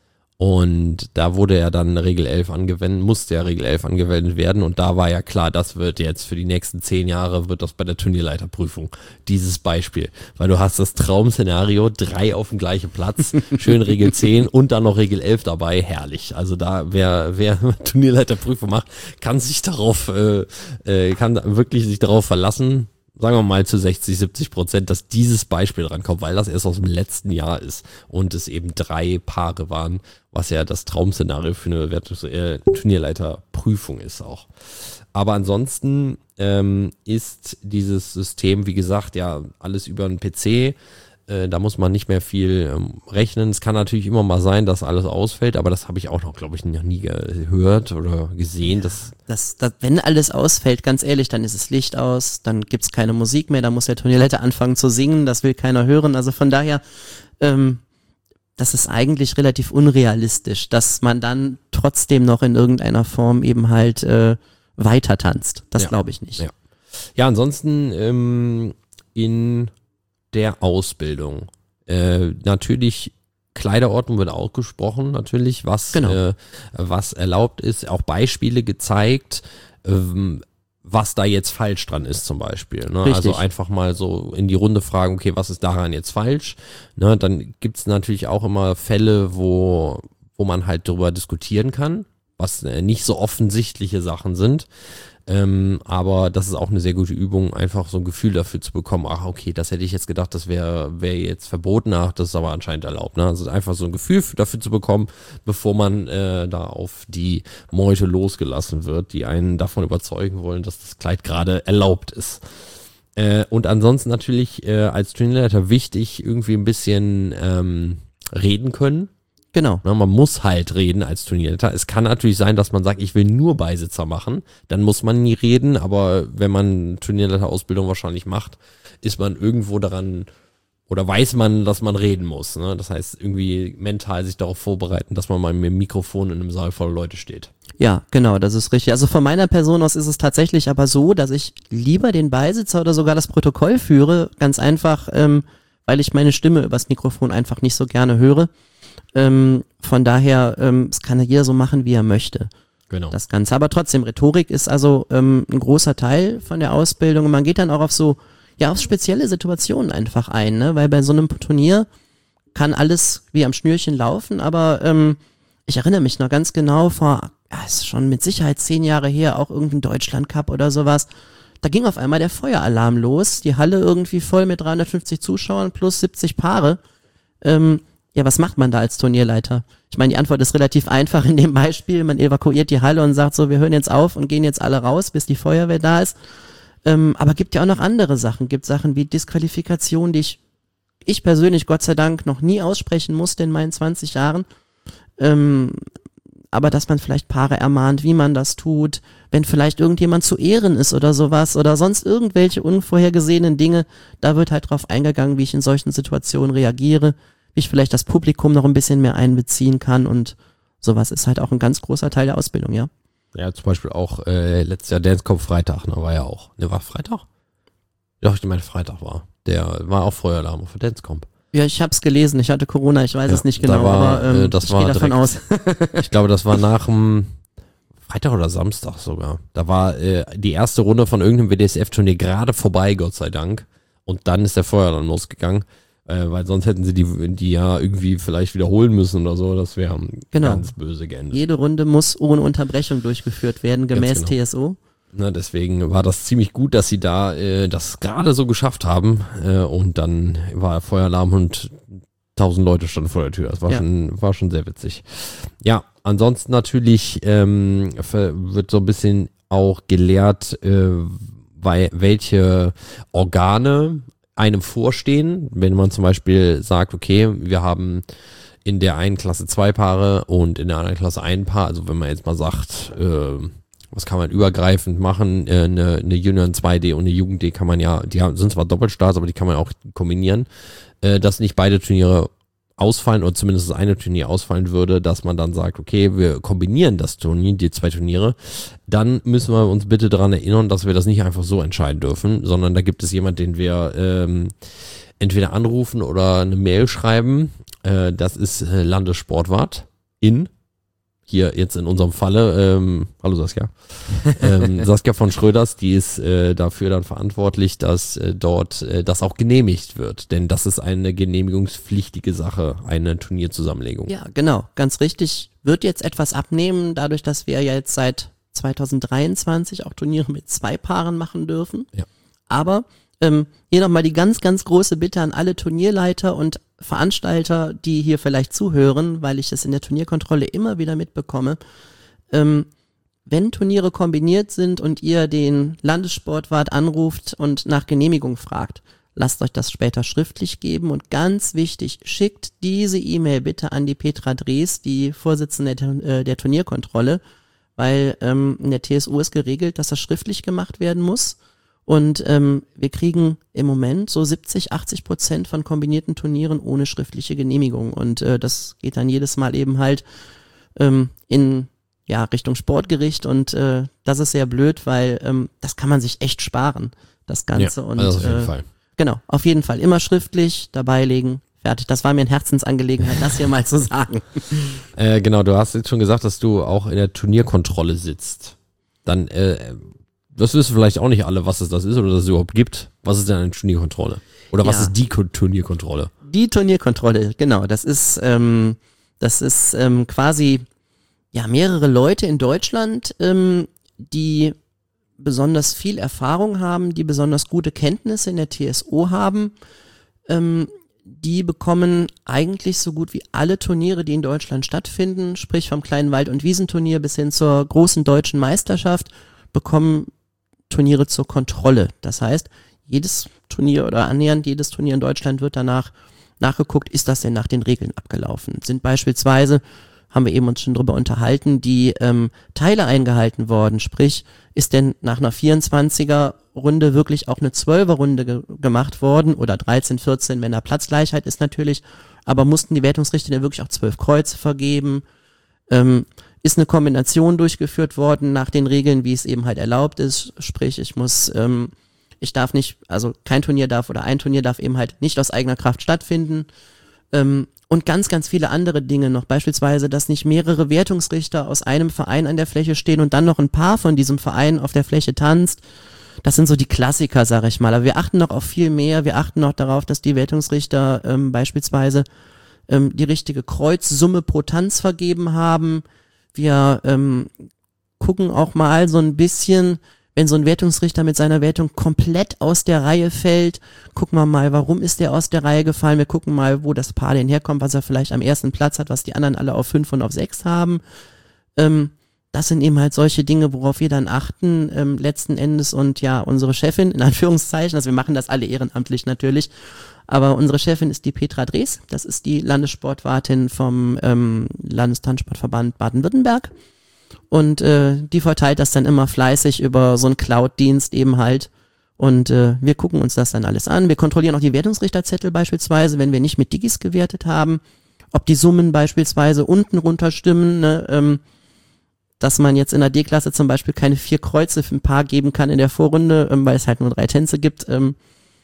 Und da wurde ja dann Regel elf angewendet, musste ja Regel elf angewendet werden und da war ja klar, das wird jetzt für die nächsten zehn Jahre, wird das bei der Turnierleiterprüfung, dieses Beispiel. Weil du hast das Traum-Szenario, drei auf dem gleichen Platz, schön Regel zehn und dann noch Regel elf dabei, herrlich. Also da, wer, wer Turnierleiterprüfung macht, kann sich darauf, äh, äh, kann wirklich sich darauf verlassen, sagen wir mal zu sechzig, siebzig Prozent, dass dieses Beispiel rankommt, weil das erst aus dem letzten Jahr ist und es eben drei Paare waren, was ja das Traum-Szenario für eine Wertungs- äh, Turnierleiterprüfung ist auch. Aber ansonsten ähm, ist dieses System, wie gesagt, ja alles über einen P C. Äh, da muss man nicht mehr viel ähm, rechnen. Es kann natürlich immer mal sein, dass alles ausfällt, aber das habe ich auch noch, glaube ich, noch nie gehört oder gesehen. Ja, dass das, das, wenn alles ausfällt, ganz ehrlich, dann ist es Licht aus, dann gibt's keine Musik mehr, dann muss der Turnierleiter anfangen zu singen, das will keiner hören. Also von daher, ähm, das ist eigentlich relativ unrealistisch, dass man dann trotzdem noch in irgendeiner Form eben halt äh, weiter tanzt. Das ja. glaube ich nicht. Ja, ja ansonsten ähm, in der Ausbildung. Äh, natürlich Kleiderordnung wird auch gesprochen, natürlich, was, genau. äh, was erlaubt ist, auch Beispiele gezeigt, ähm, was da jetzt falsch dran ist zum Beispiel. Ne? Also einfach mal so in die Runde fragen, okay, was ist daran jetzt falsch? Ne? Dann gibt es natürlich auch immer Fälle, wo, wo man halt drüber diskutieren kann, was äh, nicht so offensichtliche Sachen sind. Ähm, aber das ist auch eine sehr gute Übung, einfach so ein Gefühl dafür zu bekommen, ach okay, das hätte ich jetzt gedacht, das wäre wäre jetzt verboten, ach, das ist aber anscheinend erlaubt. Ne? Also einfach so ein Gefühl dafür zu bekommen, bevor man äh, da auf die Meute losgelassen wird, die einen davon überzeugen wollen, dass das Kleid gerade erlaubt ist. Äh, und ansonsten natürlich äh, als Turnierleiter wichtig, irgendwie ein bisschen ähm, reden können. Genau. Na, man muss halt reden als Turnierleiter. Es kann natürlich sein, dass man sagt, ich will nur Beisitzer machen. Dann muss man nie reden, aber wenn man Turnierleiter-Ausbildung wahrscheinlich macht, ist man irgendwo daran oder weiß man, dass man reden muss. Ne? Das heißt, irgendwie mental sich darauf vorbereiten, dass man mal mit dem Mikrofon in einem Saal voller Leute steht. Ja, genau, das ist richtig. Also von meiner Person aus ist es tatsächlich aber so, dass ich lieber den Beisitzer oder sogar das Protokoll führe, ganz einfach, ähm, weil ich meine Stimme übers Mikrofon einfach nicht so gerne höre. Ähm, von daher, ähm, es kann ja jeder so machen, wie er möchte. Genau. Das Ganze. Aber trotzdem, Rhetorik ist also ähm, ein großer Teil von der Ausbildung und man geht dann auch auf so, ja, auf spezielle Situationen einfach ein, ne? Weil bei so einem Turnier kann alles wie am Schnürchen laufen, aber ähm, ich erinnere mich noch ganz genau vor, ja, ist schon mit Sicherheit zehn Jahre her, auch irgendein Deutschland-Cup oder sowas. Da ging auf einmal der Feueralarm los, die Halle irgendwie voll mit dreihundertfünfzig Zuschauern plus siebzig Paare. Ähm, Ja, was macht man da als Turnierleiter? Ich meine, die Antwort ist relativ einfach in dem Beispiel. Man evakuiert die Halle und sagt so, wir hören jetzt auf und gehen jetzt alle raus, bis die Feuerwehr da ist. Ähm, aber gibt ja auch noch andere Sachen. Gibt Sachen wie Disqualifikation, die ich ich persönlich Gott sei Dank noch nie aussprechen musste in meinen zwanzig Jahren. Ähm, aber dass man vielleicht Paare ermahnt, wie man das tut, wenn vielleicht irgendjemand zu Ehren ist oder sowas oder sonst irgendwelche unvorhergesehenen Dinge, da wird halt drauf eingegangen, wie ich in solchen Situationen reagiere, wie ich vielleicht das Publikum noch ein bisschen mehr einbeziehen kann und sowas ist halt auch ein ganz großer Teil der Ausbildung, ja. Ja, zum Beispiel auch äh, letztes Jahr Dancecamp Freitag, ne, war ja auch. Ne, war Freitag? Ja, ich meine Freitag war. Der war auch Feueralarm auf der Dancecamp. Ja, ich hab's gelesen, ich hatte Corona, ich weiß ja, es nicht genau, da war, aber ähm, äh, das ich war gehe davon direkt, aus. Ich glaube, das war nach dem Freitag oder Samstag sogar. Da war äh, die erste Runde von irgendeinem W D S F-Turnier gerade vorbei, Gott sei Dank. Und dann ist der Feueralarm losgegangen, äh, weil sonst hätten sie die, die ja irgendwie vielleicht wiederholen müssen oder so. Das wäre genau. ganz böse geendet. Jede Runde muss ohne Unterbrechung durchgeführt werden, gemäß genau. T S O. Na, deswegen war das ziemlich gut, dass sie da äh, das gerade so geschafft haben. Äh, und dann war Feueralarm und tausend Leute standen vor der Tür. Das war, ja. schon, war schon sehr witzig. Ja, ansonsten natürlich ähm, wird so ein bisschen auch gelehrt, äh, weil, welche Organe einem vorstehen. Wenn man zum Beispiel sagt, okay, wir haben in der einen Klasse zwei Paare und in der anderen Klasse ein Paar. Also wenn man jetzt mal sagt, äh, was kann man übergreifend machen? Äh, eine, eine Union zwei D und eine Jugend D kann man ja, die haben, sind zwar Doppelstarts, aber die kann man auch kombinieren, äh, dass nicht beide Turniere ausfallen oder zumindest das eine Turnier ausfallen würde, dass man dann sagt, okay, wir kombinieren das Turnier, die zwei Turniere, dann müssen wir uns bitte daran erinnern, dass wir das nicht einfach so entscheiden dürfen, sondern da gibt es jemanden, den wir ähm, entweder anrufen oder eine Mail schreiben. Äh, das ist äh, Landessportwart in hier jetzt in unserem Falle, ähm, hallo Saskia, ähm, Saskia von Schröders, die ist äh, dafür dann verantwortlich, dass äh, dort äh, das auch genehmigt wird, denn das ist eine genehmigungspflichtige Sache, eine Turnierzusammenlegung. Ja, genau, ganz richtig, wird jetzt etwas abnehmen, dadurch, dass wir ja jetzt seit zwanzig dreiundzwanzig auch Turniere mit zwei Paaren machen dürfen, ja. aber ähm, hier nochmal die ganz, ganz große Bitte an alle Turnierleiter und Veranstalter, die hier vielleicht zuhören, weil ich es in der Turnierkontrolle immer wieder mitbekomme, ähm, wenn Turniere kombiniert sind und ihr den Landessportwart anruft und nach Genehmigung fragt, lasst euch das später schriftlich geben und ganz wichtig, schickt diese E-Mail bitte an die Petra Drees, die Vorsitzende der, äh, der Turnierkontrolle, weil ähm, in der T S O ist geregelt, dass das schriftlich gemacht werden muss. Und ähm, wir kriegen im Moment so siebzig, achtzig Prozent von kombinierten Turnieren ohne schriftliche Genehmigung. Und äh, das geht dann jedes Mal eben halt ähm, in ja Richtung Sportgericht. Und äh, das ist sehr blöd, weil ähm, das kann man sich echt sparen, das Ganze. Ja, und also auf jeden äh, Fall. Genau, auf jeden Fall immer schriftlich dabeilegen. Fertig. Das war mir eine Herzensangelegenheit, das hier mal zu sagen. Äh, genau, du hast jetzt schon gesagt, dass du auch in der Turnierkontrolle sitzt. Dann äh, das wissen vielleicht auch nicht alle, was es das ist oder dass es überhaupt gibt. Was ist denn eine Turnierkontrolle? Oder was Ja. ist die Ko- Turnierkontrolle? Die Turnierkontrolle, genau. Das ist, ähm, das ist ähm, quasi ja mehrere Leute in Deutschland, ähm, die besonders viel Erfahrung haben, die besonders gute Kenntnisse in der T S O haben. Ähm, die bekommen eigentlich so gut wie alle Turniere, die in Deutschland stattfinden, sprich vom kleinen Wald- und Wiesenturnier bis hin zur großen deutschen Meisterschaft, bekommen Turniere zur Kontrolle. Das heißt, jedes Turnier oder annähernd jedes Turnier in Deutschland wird danach nachgeguckt, ist das denn nach den Regeln abgelaufen? Sind beispielsweise, haben wir eben uns schon drüber unterhalten, die ähm, Teile eingehalten worden? Sprich, ist denn nach einer vierundzwanziger Runde wirklich auch eine zwölfer Runde ge- gemacht worden oder dreizehn, vierzehn, wenn da Platzgleichheit ist natürlich, aber mussten die Wertungsrichter denn wirklich auch zwölf Kreuze vergeben? Ähm, ist eine Kombination durchgeführt worden nach den Regeln, wie es eben halt erlaubt ist. Sprich, ich muss, ähm, ich darf nicht, also kein Turnier darf oder ein Turnier darf eben halt nicht aus eigener Kraft stattfinden. Ähm, und ganz, ganz viele andere Dinge noch. Beispielsweise, dass nicht mehrere Wertungsrichter aus einem Verein an der Fläche stehen und dann noch ein Paar von diesem Verein auf der Fläche tanzt. Das sind so die Klassiker, sag ich mal. Aber wir achten noch auf viel mehr. Wir achten noch darauf, dass die Wertungsrichter ähm, beispielsweise ähm, die richtige Kreuzsumme pro Tanz vergeben haben. Wir ähm, gucken auch mal so ein bisschen, wenn so ein Wertungsrichter mit seiner Wertung komplett aus der Reihe fällt, gucken wir mal, warum ist der aus der Reihe gefallen. Wir gucken mal, wo das Paar denn herkommt, was er vielleicht am ersten Platz hat, was die anderen alle auf fünf und auf sechs haben. Ähm, das sind eben halt solche Dinge, worauf wir dann achten, ähm, letzten Endes. Und ja, unsere Chefin, in Anführungszeichen, also wir machen das alle ehrenamtlich natürlich, aber unsere Chefin ist die Petra Drees, das ist die Landessportwartin vom ähm, Landestanzsportverband Baden-Württemberg. Und äh, die verteilt das dann immer fleißig über so einen Cloud-Dienst eben halt. Und äh, wir gucken uns das dann alles an. Wir kontrollieren auch die Wertungsrichterzettel beispielsweise, wenn wir nicht mit Digis gewertet haben, ob die Summen beispielsweise unten runter stimmen, ne, ähm, dass man jetzt in der D-Klasse zum Beispiel keine vier Kreuze für ein Paar geben kann in der Vorrunde, ähm, weil es halt nur drei Tänze gibt. Ähm,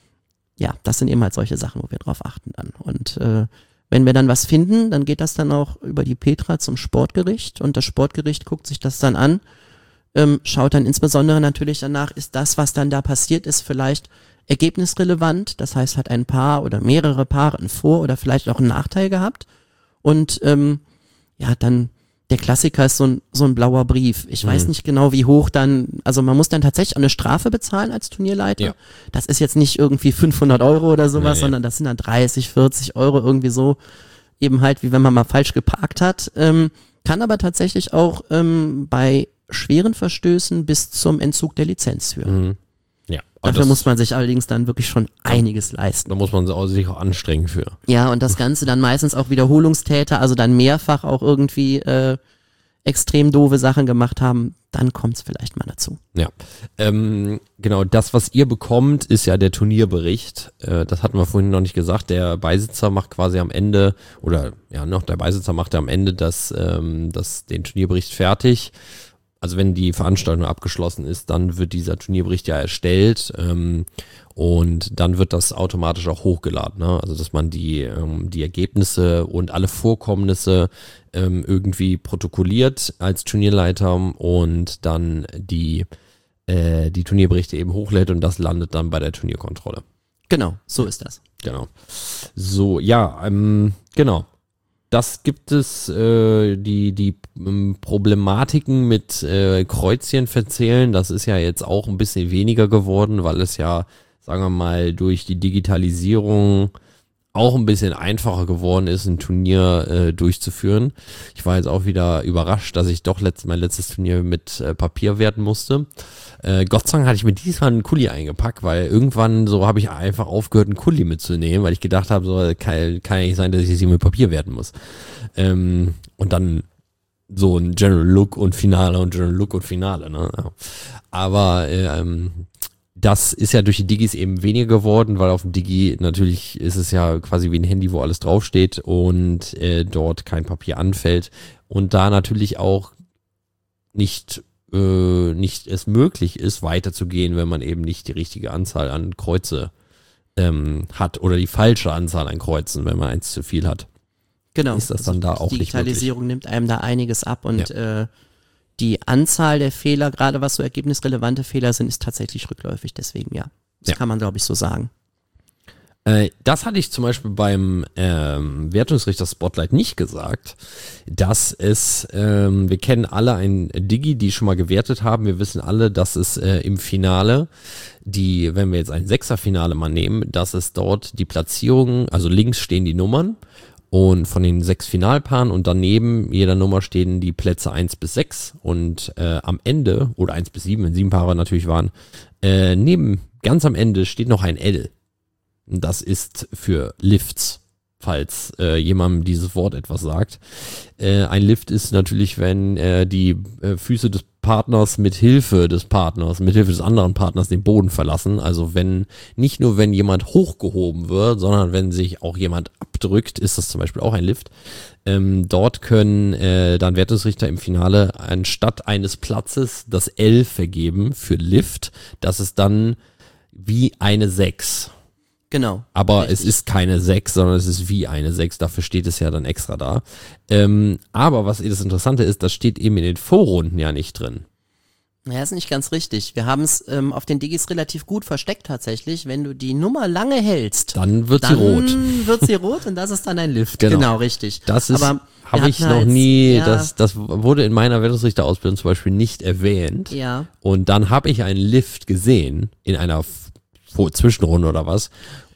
ja, das sind eben halt solche Sachen, wo wir drauf achten dann. Und äh, wenn wir dann was finden, dann geht das dann auch über die Petra zum Sportgericht und das Sportgericht guckt sich das dann an, ähm, schaut dann insbesondere natürlich danach, ist das, was dann da passiert ist, vielleicht ergebnisrelevant, das heißt, hat ein Paar oder mehrere Paare einen Vor- oder vielleicht auch einen Nachteil gehabt und ähm, ja, dann der Klassiker ist so ein, so ein blauer Brief. Ich mhm. weiß nicht genau, wie hoch dann, also man muss dann tatsächlich eine Strafe bezahlen als Turnierleiter. Ja. Das ist jetzt nicht irgendwie fünfhundert Euro oder sowas, nee, sondern das sind dann dreißig, vierzig Euro irgendwie so, eben halt, wie wenn man mal falsch geparkt hat. Ähm, kann aber tatsächlich auch ähm, bei schweren Verstößen bis zum Entzug der Lizenz führen. Mhm. Ja. Dafür muss man sich allerdings dann wirklich schon einiges leisten. Da muss man sich auch anstrengen für. Ja, und das Ganze dann meistens auch Wiederholungstäter, also dann mehrfach auch irgendwie äh, extrem doofe Sachen gemacht haben, dann kommt es vielleicht mal dazu. Ja, ähm, genau, das, was ihr bekommt, ist ja der Turnierbericht. Äh, das hatten wir vorhin noch nicht gesagt. Der Beisitzer macht quasi am Ende, oder ja noch, der Beisitzer macht ja am Ende das, ähm, das, den Turnierbericht fertig. Also wenn die Veranstaltung abgeschlossen ist, dann wird dieser Turnierbericht ja erstellt ähm, und dann wird das automatisch auch hochgeladen. Ne? Also dass man die, ähm, die Ergebnisse und alle Vorkommnisse ähm, irgendwie protokolliert als Turnierleiter und dann die, äh, die Turnierberichte eben hochlädt und das landet dann bei der Turnierkontrolle. Genau, so ist das. Genau. So, ja, ähm, genau. Das gibt es, äh, die, die ähm, Problematiken mit äh, Kreuzchen verzählen, das ist ja jetzt auch ein bisschen weniger geworden, weil es ja, sagen wir mal, durch die Digitalisierung auch ein bisschen einfacher geworden ist, ein Turnier äh, durchzuführen. Ich war jetzt auch wieder überrascht, dass ich doch letzt, mein letztes Turnier mit äh, Papier werten musste. Äh, Gott sei Dank hatte ich mir diesmal einen Kuli eingepackt, weil irgendwann so habe ich einfach aufgehört, einen Kuli mitzunehmen, weil ich gedacht habe, so kann, kann ja nicht sein, dass ich sie mit Papier werten muss. Ähm, und dann so ein General Look und Finale und General Look und Finale. Ne? Ja. Aber ähm, das ist ja durch die Digis eben weniger geworden, weil auf dem Digi natürlich ist es ja quasi wie ein Handy, wo alles draufsteht und äh, dort kein Papier anfällt und da natürlich auch nicht äh, nicht es möglich ist, weiterzugehen, wenn man eben nicht die richtige Anzahl an Kreuze ähm, hat oder die falsche Anzahl an Kreuzen, wenn man eins zu viel hat. Genau. Ist das dann da auch nicht möglich? Digitalisierung nimmt einem da einiges ab und ja. äh, die Anzahl der Fehler, gerade was so ergebnisrelevante Fehler sind, ist tatsächlich rückläufig. Deswegen ja, das ja. kann man, glaube ich, so sagen. Äh, das hatte ich zum Beispiel beim ähm, Wertungsrichter Spotlight nicht gesagt, dass es, ähm, wir kennen alle ein Digi, die schon mal gewertet haben. Wir wissen alle, dass es äh, im Finale, die, wenn wir jetzt ein Sechser-Finale mal nehmen, dass es dort die Platzierungen, also links stehen die Nummern, und von den sechs Finalpaaren und daneben jeder Nummer stehen die Plätze eins bis sechs und äh, am Ende, oder eins bis sieben, wenn sieben Paare natürlich waren, äh, neben, ganz am Ende steht noch ein L. Und das ist für Lifts, falls äh, jemandem dieses Wort etwas sagt. Äh, ein Lift ist natürlich, wenn äh, die äh, Füße des Partners mit Hilfe des Partners, mit Hilfe des anderen Partners den Boden verlassen. Also wenn, nicht nur wenn jemand hochgehoben wird, sondern wenn sich auch jemand abdrückt, ist das zum Beispiel auch ein Lift. Ähm, dort können äh, dann Wertungsrichter im Finale anstatt eines Platzes das L vergeben für Lift. Das ist dann wie eine sechs. Genau. Aber richtig. Es ist keine sechs, sondern es ist wie eine sechs, dafür steht es ja dann extra da. Ähm, aber was das Interessante ist, das steht eben in den Vorrunden ja nicht drin. Ja, ist nicht ganz richtig. Wir haben es ähm, auf den Digis relativ gut versteckt tatsächlich. Wenn du die Nummer lange hältst, dann wird dann sie rot. Dann wird sie rot und das ist dann ein Lift. Genau, genau richtig. Das ist, habe ich noch nie, ja. das, das wurde in meiner Wertungsrichterausbildung zum Beispiel nicht erwähnt. Ja. Und dann habe ich einen Lift gesehen in einer Zwischenrunde oder was.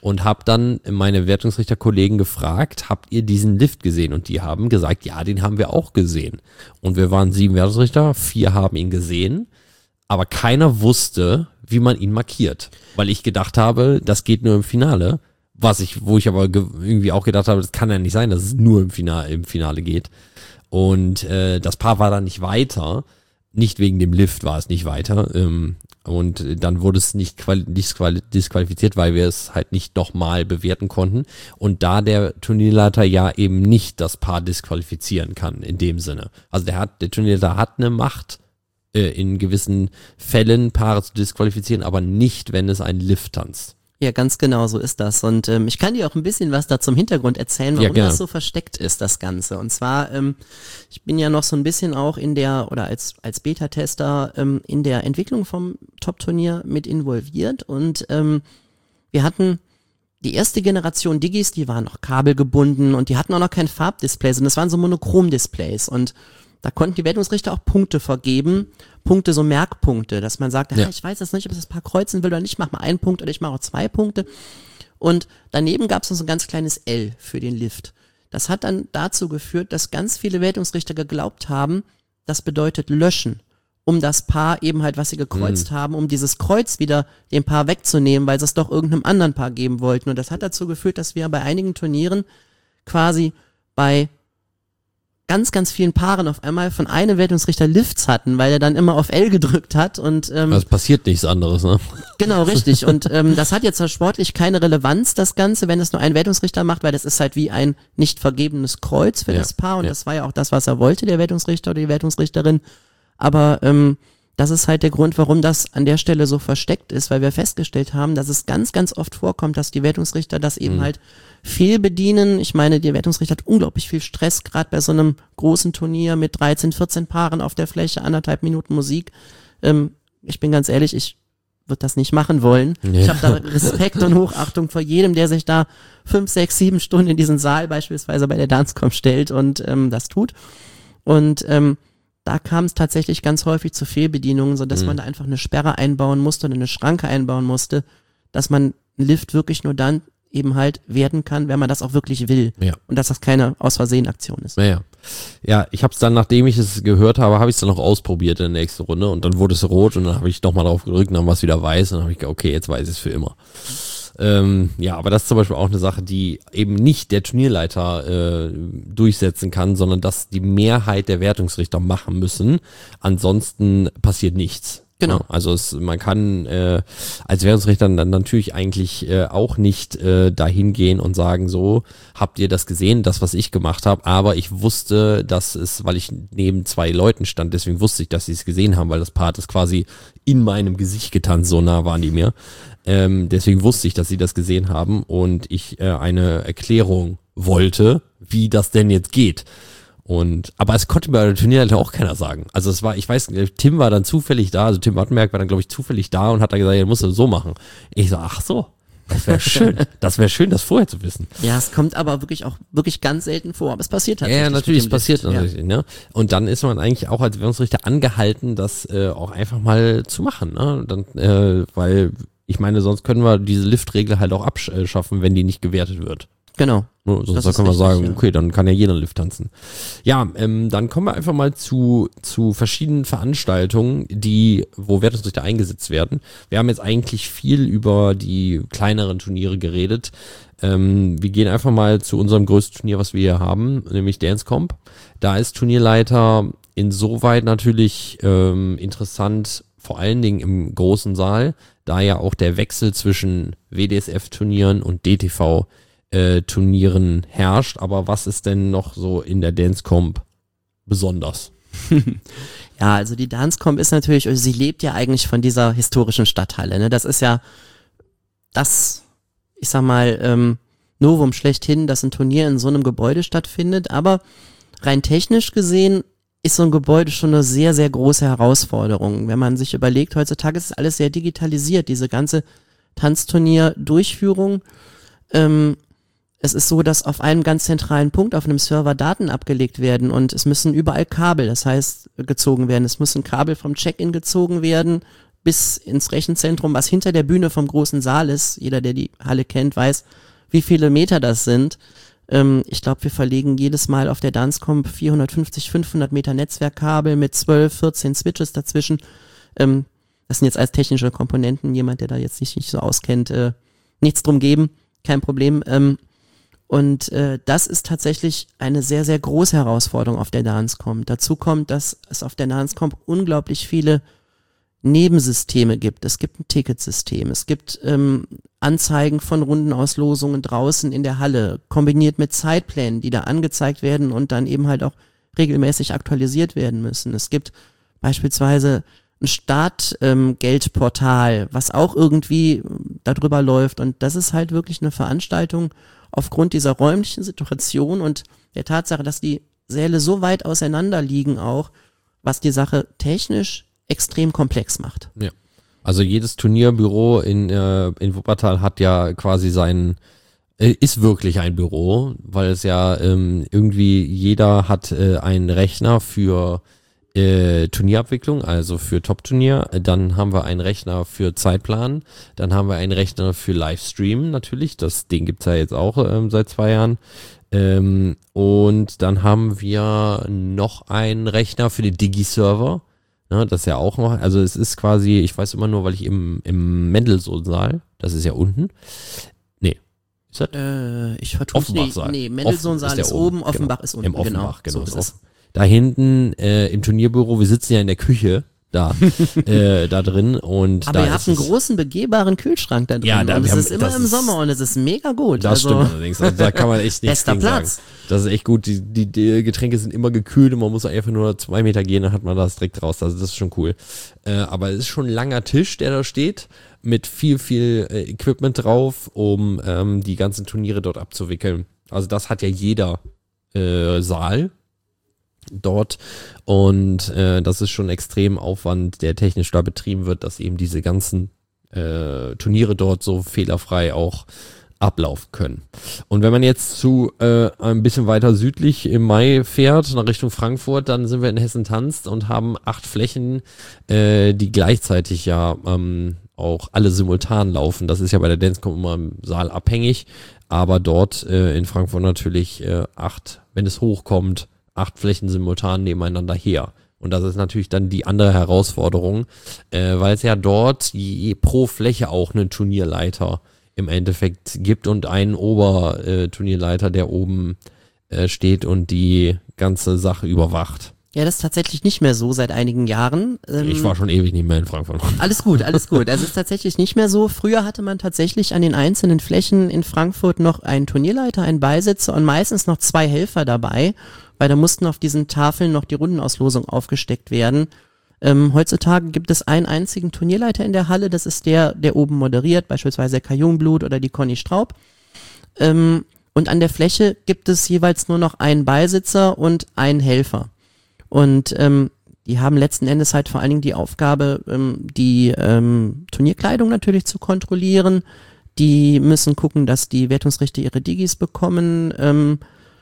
und habe dann meine Wertungsrichterkollegen gefragt, habt ihr diesen Lift gesehen? Und die haben gesagt, ja, den haben wir auch gesehen. Und wir waren sieben Wertungsrichter, vier haben ihn gesehen, aber keiner wusste, wie man ihn markiert, weil ich gedacht habe, das geht nur im Finale, was ich, wo ich aber ge- irgendwie auch gedacht habe, das kann ja nicht sein, dass es nur im Finale, im Finale geht. Und äh, das Paar war dann nicht weiter, nicht wegen dem Lift war es nicht weiter. Ähm, und dann wurde es nicht quali- disqual- disqualifiziert, weil wir es halt nicht nochmal bewerten konnten. Und da der Turnierleiter ja eben nicht das Paar disqualifizieren kann, in dem Sinne. Also der hat, der Turnierleiter hat eine Macht, äh, in gewissen Fällen Paare zu disqualifizieren, aber nicht, wenn es einen Lift tanzt. Ja, ganz genau, so ist das. Und ähm, ich kann dir auch ein bisschen was da zum Hintergrund erzählen, warum Ja, das so versteckt ist, das Ganze. Und zwar, ähm, ich bin ja noch so ein bisschen auch in der, oder als als Beta-Tester ähm, in der Entwicklung vom Top-Turnier mit involviert. Und ähm, wir hatten die erste Generation Digis, die waren noch kabelgebunden und die hatten auch noch kein Farbdisplays und das waren so Monochrom-Displays. Und da konnten die Wertungsrichter auch Punkte vergeben, Punkte, so Merkpunkte, dass man sagt, Ja. ah, ich weiß jetzt nicht, ob ich das Paar kreuzen will oder nicht, ich mach mal einen Punkt oder ich mache auch zwei Punkte. Und daneben gab es noch so ein ganz kleines L für den Lift. Das hat dann dazu geführt, dass ganz viele Wertungsrichter geglaubt haben, das bedeutet löschen, um das Paar eben halt, was sie gekreuzt Mhm. haben, um dieses Kreuz wieder dem Paar wegzunehmen, weil sie es doch irgendeinem anderen Paar geben wollten. Und das hat dazu geführt, dass wir bei einigen Turnieren quasi bei ganz, ganz vielen Paaren auf einmal von einem Wertungsrichter Lifts hatten, weil er dann immer auf L gedrückt hat und ähm, Es passiert nichts anderes, ne? genau, richtig. Und ähm, das hat jetzt zwar sportlich keine Relevanz, das Ganze, wenn es nur ein Wertungsrichter macht, weil das ist halt wie ein nicht vergebenes Kreuz für Ja, das Paar und ja. das war ja auch das, was er wollte, der Wertungsrichter oder die Wertungsrichterin. Aber ähm, das ist halt der Grund, warum das an der Stelle so versteckt ist, weil wir festgestellt haben, dass es ganz, ganz oft vorkommt, dass die Wertungsrichter das eben Mhm. halt fehlbedienen. Ich meine, der Wertungsrichter hat unglaublich viel Stress, gerade bei so einem großen Turnier mit dreizehn, vierzehn Paaren auf der Fläche, anderthalb Minuten Musik. Ähm, ich bin ganz ehrlich, ich würde das nicht machen wollen. Nee. Ich habe da Respekt und Hochachtung vor jedem, der sich da fünf, sechs, sieben Stunden in diesen Saal beispielsweise bei der Dancecom stellt und ähm, das tut. Und ähm, da kam es tatsächlich ganz häufig zu Fehlbedienungen, sodass Mhm. man da einfach eine Sperre einbauen musste oder eine Schranke einbauen musste, dass man einen Lift wirklich nur dann eben halt werden kann, wenn man das auch wirklich will. Ja. Und dass das keine Aus-Versehen-Aktion ist. Naja. Ja, ich habe es dann, nachdem ich es gehört habe, habe ich es dann noch ausprobiert in der nächsten Runde und dann wurde es rot und dann habe ich nochmal drauf gedrückt und dann war es wieder weiß und dann habe ich gedacht, okay, jetzt weiß ich es für immer. Ähm, ja, aber das ist zum Beispiel auch eine Sache, die eben nicht der Turnierleiter äh, durchsetzen kann, sondern dass die Mehrheit der Wertungsrichter machen müssen. Ansonsten passiert nichts. Genau. Ja, also es, man kann äh, als Wertungsrichter dann natürlich eigentlich äh, auch nicht äh, dahin gehen und sagen, so, habt ihr das gesehen, das, was ich gemacht habe, aber ich wusste, dass es, weil ich neben zwei Leuten stand, deswegen wusste ich, dass sie es gesehen haben, weil das Paar hat es quasi in meinem Gesicht getanzt, so nah waren die mir. Ähm, deswegen wusste ich, dass sie das gesehen haben und ich äh, eine Erklärung wollte, wie das denn jetzt geht. Und, aber es konnte mir bei der Turnierleiter auch keiner sagen. Also es war, ich weiß, Tim war dann zufällig da, also Tim Wattenberg war dann, glaube ich, zufällig da und hat dann gesagt, ja, musst du so machen. Ich so, ach so, das wäre schön. Das wäre schön, das vorher zu wissen. Ja, es kommt aber wirklich auch wirklich ganz selten vor. Aber es passiert Ja, tatsächlich. ja, natürlich, es mit dem passiert Lift. natürlich, ne? Und dann ist man eigentlich auch als Wertungsrichter angehalten, das äh, auch einfach mal zu machen, ne? Dann, äh, weil, ich meine, sonst können wir diese Liftregel halt auch abschaffen, wenn die nicht gewertet wird. Genau. Ne, sonst Das da ist können wir richtig, sagen, ja. okay, dann kann ja jeder Lift tanzen. Ja, ähm, dann kommen wir einfach mal zu, zu verschiedenen Veranstaltungen, die, wo Wertungsrichter eingesetzt werden. Wir haben jetzt eigentlich viel über die kleineren Turniere geredet. Ähm, wir gehen einfach mal zu unserem größten Turnier, was wir hier haben, nämlich Dancecomp. Da ist Turnierleiter insoweit natürlich ähm, interessant, vor allen Dingen im großen Saal, da ja auch der Wechsel zwischen W D S F-Turnieren und D T V Äh, Turnieren herrscht, aber was ist denn noch so in der Dancecomp besonders? Ja, also die Dancecomp ist natürlich, also sie lebt ja eigentlich von dieser historischen Stadthalle. Ne? Das ist ja das, ich sag mal, ähm, Novum schlechthin, dass ein Turnier in so einem Gebäude stattfindet. Aber rein technisch gesehen ist so ein Gebäude schon eine sehr, sehr große Herausforderung. Wenn man sich überlegt, heutzutage ist alles sehr digitalisiert, diese ganze Tanzturnier-Durchführung. Ähm, Es ist so, dass auf einem ganz zentralen Punkt auf einem Server Daten abgelegt werden und es müssen überall Kabel, das heißt, gezogen werden. Es müssen Kabel vom Check-in gezogen werden, bis ins Rechenzentrum, was hinter der Bühne vom großen Saal ist. Jeder, der die Halle kennt, weiß, wie viele Meter das sind. Ähm, ich glaube, wir verlegen jedes Mal auf der Dancecomp vierhundertfünfzig, fünfhundert Meter Netzwerkkabel mit zwölf, vierzehn Switches dazwischen. Ähm, das sind jetzt als technische Komponenten, jemand, der da jetzt sich nicht so auskennt, äh, nichts drum geben, kein Problem. Ähm, Und äh, das ist tatsächlich eine sehr, sehr große Herausforderung auf der Dancecomp. Dazu kommt, dass es auf der Dancecomp unglaublich viele Nebensysteme gibt. Es gibt ein Ticketsystem, es gibt ähm, Anzeigen von Rundenauslosungen draußen in der Halle, kombiniert mit Zeitplänen, die da angezeigt werden und dann eben halt auch regelmäßig aktualisiert werden müssen. Es gibt beispielsweise ein Startgeldportal, ähm, was auch irgendwie darüber läuft. Und das ist halt wirklich eine Veranstaltung, aufgrund dieser räumlichen Situation und der Tatsache, dass die Säle so weit auseinander liegen auch, was die Sache technisch extrem komplex macht. Ja. Also jedes Turnierbüro in, äh, in Wuppertal hat ja quasi sein, äh, ist wirklich ein Büro, weil es ja ähm, irgendwie jeder hat äh, einen Rechner für Äh, Turnierabwicklung, also für Top-Turnier, dann haben wir einen Rechner für Zeitplan, dann haben wir einen Rechner für Livestream natürlich, das, den gibt's ja jetzt auch ähm, seit zwei Jahren ähm, und dann haben wir noch einen Rechner für den Digi-Server, ne, das ist ja auch noch, also es ist quasi, ich weiß immer nur, weil ich im, im Mendelssohn-Saal, das ist ja unten, nee, ist das? Äh, ich vertue Offenbach-Saal. Nee, nee Mendelssohn-Saal ist, ist oben, Offenbach genau. ist unten. Im Offenbach, genau. genau so genau. ist es. Da hinten äh, im Turnierbüro, wir sitzen ja in der Küche da, äh, da drin und aber da ihr habt einen großen begehbaren Kühlschrank da drin ja, da, und es haben, ist immer im Sommer und es ist mega gut. Das also, stimmt allerdings, also da kann man echt nichts bester gegen Platz. sagen. Das ist echt gut, die, die, die Getränke sind immer gekühlt und man muss einfach nur zwei Meter gehen, dann hat man das direkt raus, also das ist schon cool. Äh, aber es ist schon ein langer Tisch, der da steht, mit viel, viel äh, Equipment drauf, um ähm, die ganzen Turniere dort abzuwickeln. Also das hat ja jeder äh, Saal dort und äh, das ist schon extrem Aufwand, der technisch da betrieben wird, dass eben diese ganzen äh, Turniere dort so fehlerfrei auch ablaufen können. Und wenn man jetzt zu äh, ein bisschen weiter südlich im Mai fährt, nach Richtung Frankfurt, dann sind wir in Hessen Tanzt und haben acht Flächen, äh, die gleichzeitig ja ähm, auch alle simultan laufen. Das ist ja bei der Dancecomp immer im Saal abhängig, aber dort äh, in Frankfurt natürlich äh, acht, wenn es hochkommt, acht Flächen simultan nebeneinander her. Und das ist natürlich dann die andere Herausforderung, äh, weil es ja dort je, pro Fläche auch einen Turnierleiter im Endeffekt gibt und einen Oberturnierleiter, der oben äh, steht und die ganze Sache überwacht. Ja, das ist tatsächlich nicht mehr so seit einigen Jahren. Ähm, ich war schon ewig nicht mehr in Frankfurt. Alles gut, alles gut. Also es ist tatsächlich nicht mehr so. Früher hatte man tatsächlich an den einzelnen Flächen in Frankfurt noch einen Turnierleiter, einen Beisitzer und meistens noch zwei Helfer dabei, weil da mussten auf diesen Tafeln noch die Rundenauslosung aufgesteckt werden. Ähm, heutzutage gibt es einen einzigen Turnierleiter in der Halle, das ist der, der oben moderiert, beispielsweise der Kai Jungblut oder die Conny Straub. Ähm, und an der Fläche gibt es jeweils nur noch einen Beisitzer und einen Helfer. Und ähm, die haben letzten Endes halt vor allen Dingen die Aufgabe, ähm, die ähm, Turnierkleidung natürlich zu kontrollieren. Die müssen gucken, dass die Wertungsrichter ihre Digis bekommen ähm,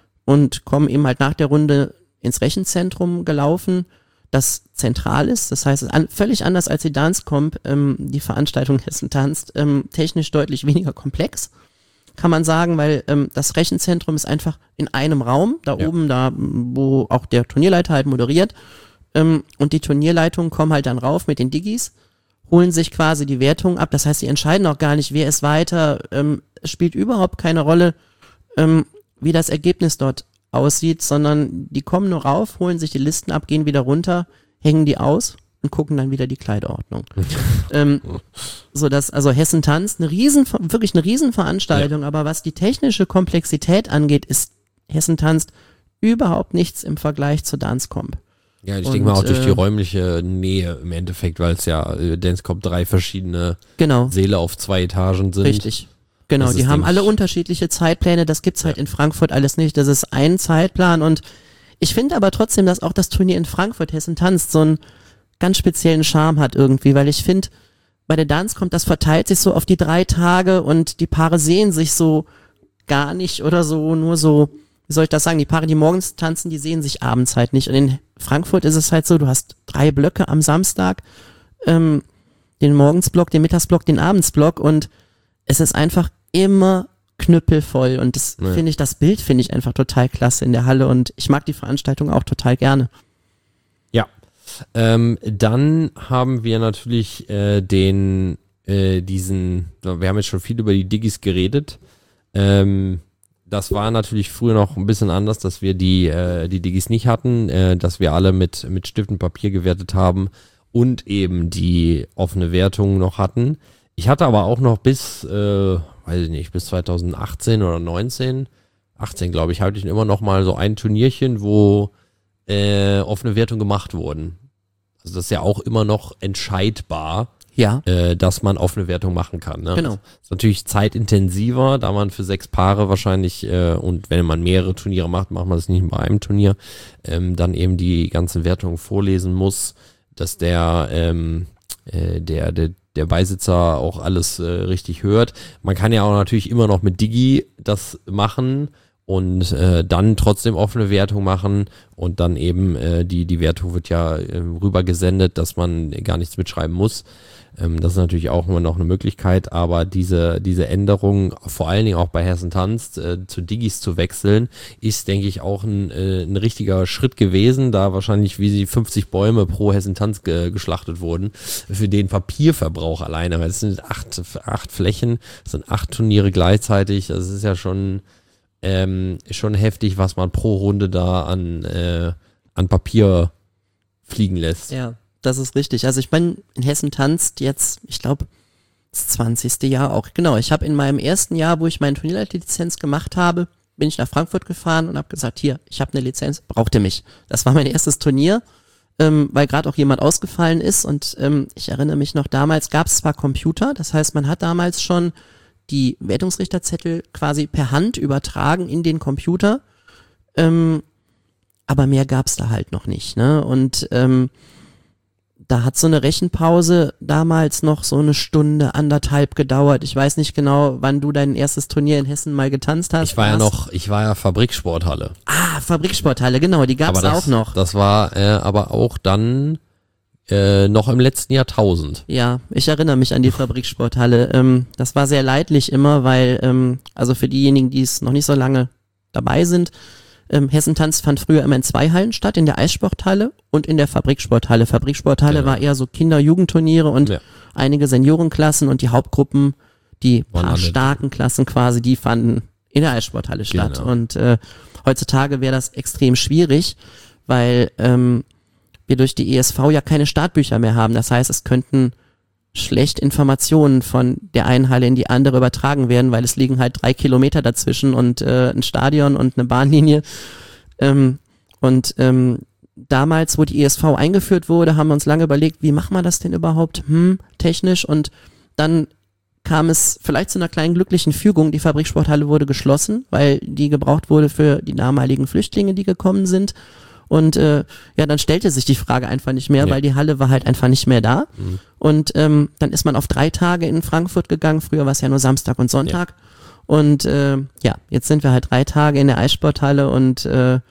und kommen eben halt nach der Runde ins Rechenzentrum gelaufen, das zentral ist. Das heißt, es ist an, völlig anders als die Dancecomp, ähm, die Veranstaltung Hessen tanzt, ähm, technisch deutlich weniger komplex, kann man sagen, weil ähm, das Rechenzentrum ist einfach in einem Raum, da ja. oben, da wo auch der Turnierleiter halt moderiert, ähm, und die Turnierleitungen kommen halt dann rauf mit den Digis, holen sich quasi die Wertung ab, das heißt, sie entscheiden auch gar nicht, wer ist weiter, ähm, es spielt überhaupt keine Rolle, ähm, wie das Ergebnis dort aussieht, sondern die kommen nur rauf, holen sich die Listen ab, gehen wieder runter, hängen die aus und gucken dann wieder die Kleiderordnung. ähm, so dass, also Hessen tanzt, eine riesen, wirklich eine Riesenveranstaltung, ja. aber was die technische Komplexität angeht, ist Hessen tanzt überhaupt nichts im Vergleich zur Dancecomp. Ja, ich und, denke mal auch durch die äh, räumliche Nähe im Endeffekt, weil es ja äh, Dancecomp drei verschiedene genau. Säle auf zwei Etagen sind. Richtig. Genau, das die ist, haben alle ich, unterschiedliche Zeitpläne, das gibt's halt ja. in Frankfurt alles nicht, das ist ein Zeitplan und ich finde aber trotzdem, dass auch das Turnier in Frankfurt, Hessen tanzt, so einen ganz speziellen Charme hat irgendwie, weil ich finde, bei der Dancecomp, das verteilt sich so auf die drei Tage und die Paare sehen sich so gar nicht oder so, nur so, wie soll ich das sagen, die Paare, die morgens tanzen, die sehen sich abends halt nicht und in Frankfurt ist es halt so, du hast drei Blöcke am Samstag, ähm, den Morgensblock, den Mittagsblock, den Abendsblock und es ist einfach immer knüppelvoll und das Ja. finde ich, das Bild finde ich einfach total klasse in der Halle und ich mag die Veranstaltung auch total gerne. Ja. Ähm, dann haben wir natürlich äh, den, äh, diesen, wir haben jetzt schon viel über die Diggis geredet. Ähm, das war natürlich früher noch ein bisschen anders, dass wir die, äh, die Diggis nicht hatten, äh, dass wir alle mit, mit Stift und Papier gewertet haben und eben die offene Wertung noch hatten. Ich hatte aber auch noch bis, äh, weiß ich nicht, bis zwanzig achtzehn oder neunzehn, achtzehn glaube ich, hatte ich immer noch mal so ein Turnierchen, wo äh, offene Wertung gemacht wurden. Also das ist ja auch immer noch entscheidbar, Ja, äh, dass man offene Wertung machen kann. Ne? genau. Ist natürlich zeitintensiver, da man für sechs Paare wahrscheinlich, äh, und wenn man mehrere Turniere macht, macht man das nicht bei einem Turnier, ähm, dann eben die ganzen Wertungen vorlesen muss, dass der, ähm, äh, der, der der Beisitzer auch alles äh, richtig hört. Man kann ja auch natürlich immer noch mit Digi das machen und äh, dann trotzdem offene Wertung machen und dann eben äh, die die Wertung wird ja äh, rüber gesendet, dass man gar nichts mitschreiben muss. Ähm, das ist natürlich auch immer noch eine Möglichkeit, aber diese diese Änderung, vor allen Dingen auch bei Hessen tanzt, äh, zu Digis zu wechseln, ist, denke ich, auch ein, äh, ein richtiger Schritt gewesen, da wahrscheinlich wie sie fünfzig Bäume pro Hessen tanz ge geschlachtet wurden, für den Papierverbrauch alleine, weil es sind acht, acht Flächen, es sind acht Turniere gleichzeitig, das ist ja schon ähm, schon heftig, was man pro Runde da an, äh, an Papier fliegen lässt. Ja, das ist richtig. Also ich meine, in Hessen tanzt jetzt, ich glaube, das zwanzigste Jahr auch. Genau, ich habe in meinem ersten Jahr, wo ich meine Turnierleiterlizenz gemacht habe, bin ich nach Frankfurt gefahren und habe gesagt, hier, ich habe eine Lizenz, braucht ihr mich. Das war mein erstes Turnier, ähm, weil gerade auch jemand ausgefallen ist und ähm, ich erinnere mich noch, damals gab es zwar Computer, das heißt, man hat damals schon die Wertungsrichterzettel quasi per Hand übertragen in den Computer, ähm, aber mehr gab's da halt noch nicht, ne? Und ähm, da hat so eine Rechenpause damals noch so eine Stunde, anderthalb gedauert. Ich weiß nicht genau, wann du dein erstes Turnier in Hessen mal getanzt hast. Ich war ja Hast- noch, ich war ja Fabriksporthalle. Ah, Fabriksporthalle, genau, die gab's Aber das, auch noch. Das war äh, aber auch dann äh, noch im letzten Jahrtausend. Ja, ich erinnere mich an die Fabriksporthalle. Ähm, das war sehr leidlich immer, weil, ähm, also für diejenigen, die es noch nicht so lange dabei sind, ähm, Hessentanz fand früher immer in zwei Hallen statt, in der Eissporthalle und in der Fabriksporthalle. Fabriksporthalle Genau. war eher so Kinder-Jugendturniere und Ja. einige Seniorenklassen und die Hauptgruppen, die Waren paar alle- starken Klassen quasi, die fanden in der Eissporthalle statt. Genau. Und äh, heutzutage wäre das extrem schwierig, weil ähm, wir durch die E S V ja keine Startbücher mehr haben. Das heißt, es könnten schlecht Informationen von der einen Halle in die andere übertragen werden, weil es liegen halt drei Kilometer dazwischen und äh, ein Stadion und eine Bahnlinie. Ähm, und ähm, damals, wo die E S V eingeführt wurde, haben wir uns lange überlegt, wie machen wir das denn überhaupt, hm, technisch, und dann kam es vielleicht zu einer kleinen glücklichen Fügung. Die Fabriksporthalle wurde geschlossen, weil die gebraucht wurde für die damaligen Flüchtlinge, die gekommen sind. Und äh, ja, dann stellte sich die Frage einfach nicht mehr, Ja. weil die Halle war halt einfach nicht mehr da. Mhm. Und ähm, dann ist man auf drei Tage in Frankfurt gegangen. Früher war es ja nur Samstag und Sonntag. Und äh, ja, jetzt sind wir halt drei Tage in der Eissporthalle und äh,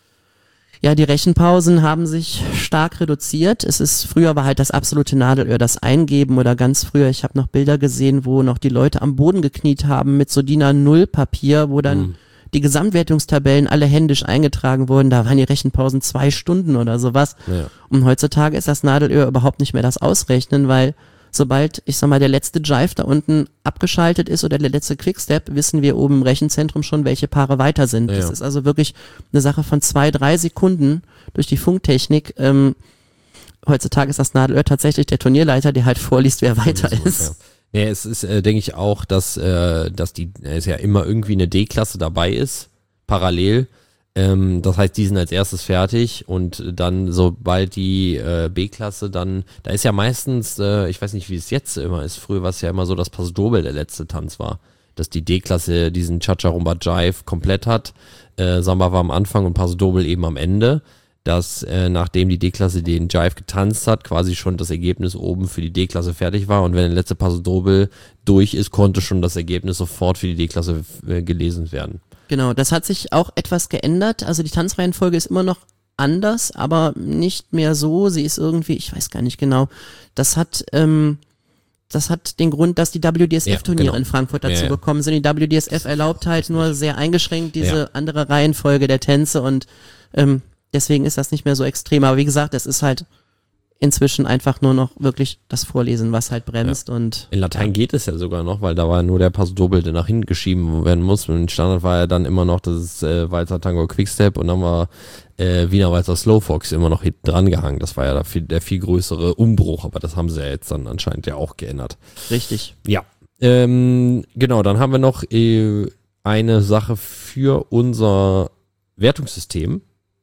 ja, die Rechenpausen haben sich stark reduziert. Es ist, früher war halt das absolute Nadelöhr, das Eingeben, oder ganz früher, ich habe noch Bilder gesehen, wo noch die Leute am Boden gekniet haben mit so D I N A null Papier, wo dann Mhm. die Gesamtwertungstabellen alle händisch eingetragen wurden. Da waren die Rechenpausen zwei Stunden oder sowas. Ja. Und heutzutage ist das Nadelöhr überhaupt nicht mehr das Ausrechnen, weil sobald, ich sag mal, der letzte Jive da unten abgeschaltet ist oder der letzte Quickstep, wissen wir oben im Rechenzentrum schon, welche Paare weiter sind. Ja. Das ist also wirklich eine Sache von zwei, drei Sekunden durch die Funktechnik. Ähm, heutzutage ist das Nadelöhr tatsächlich der Turnierleiter, der halt vorliest, wer weiter Ja. ist. Ja, es ist, äh, denke ich auch, dass, äh, dass die, es ja immer irgendwie eine D-Klasse dabei ist, parallel. Ähm, das heißt, die sind als erstes fertig und dann, sobald die äh, B-Klasse dann, da ist ja meistens, äh, ich weiß nicht, wie es jetzt immer ist, früher war es ja immer so, dass Paso Doble der letzte Tanz war, dass die D-Klasse diesen Cha-Cha-Rumba Jive komplett hat. Äh, Samba war am Anfang und Paso Doble eben am Ende. Dass äh, nachdem die D-Klasse den Jive getanzt hat, quasi schon das Ergebnis oben für die D-Klasse fertig war, und wenn der letzte Paso Doble durch ist, konnte schon das Ergebnis sofort für die D-Klasse äh, gelesen werden. Genau, das hat sich auch etwas geändert. Also die Tanzreihenfolge ist immer noch anders, aber nicht mehr so. Sie ist irgendwie, ich weiß gar nicht genau, das hat, ähm, das hat den Grund, dass die W D S F-Turniere ja, genau. in Frankfurt dazu ja, ja. gekommen sind. Die W D S F erlaubt halt nur sehr eingeschränkt diese Ja. andere Reihenfolge der Tänze und ähm, deswegen ist das nicht mehr so extrem. Aber wie gesagt, es ist halt inzwischen einfach nur noch wirklich das Vorlesen, was halt bremst. Ja. Und in Latein ja. geht es ja sogar noch, weil da war nur der Passo Doble, der nach hinten geschieben werden muss. Und im Standard war ja dann immer noch das äh, Walzer Tango Quickstep und dann war äh, Wiener Walzer Slowfox immer noch hinten dran gehangen. Das war ja der viel, der viel größere Umbruch, aber das haben sie ja jetzt dann anscheinend ja auch geändert. Richtig. Ja, ähm, genau, dann haben wir noch äh, eine Sache für unser Wertungssystem.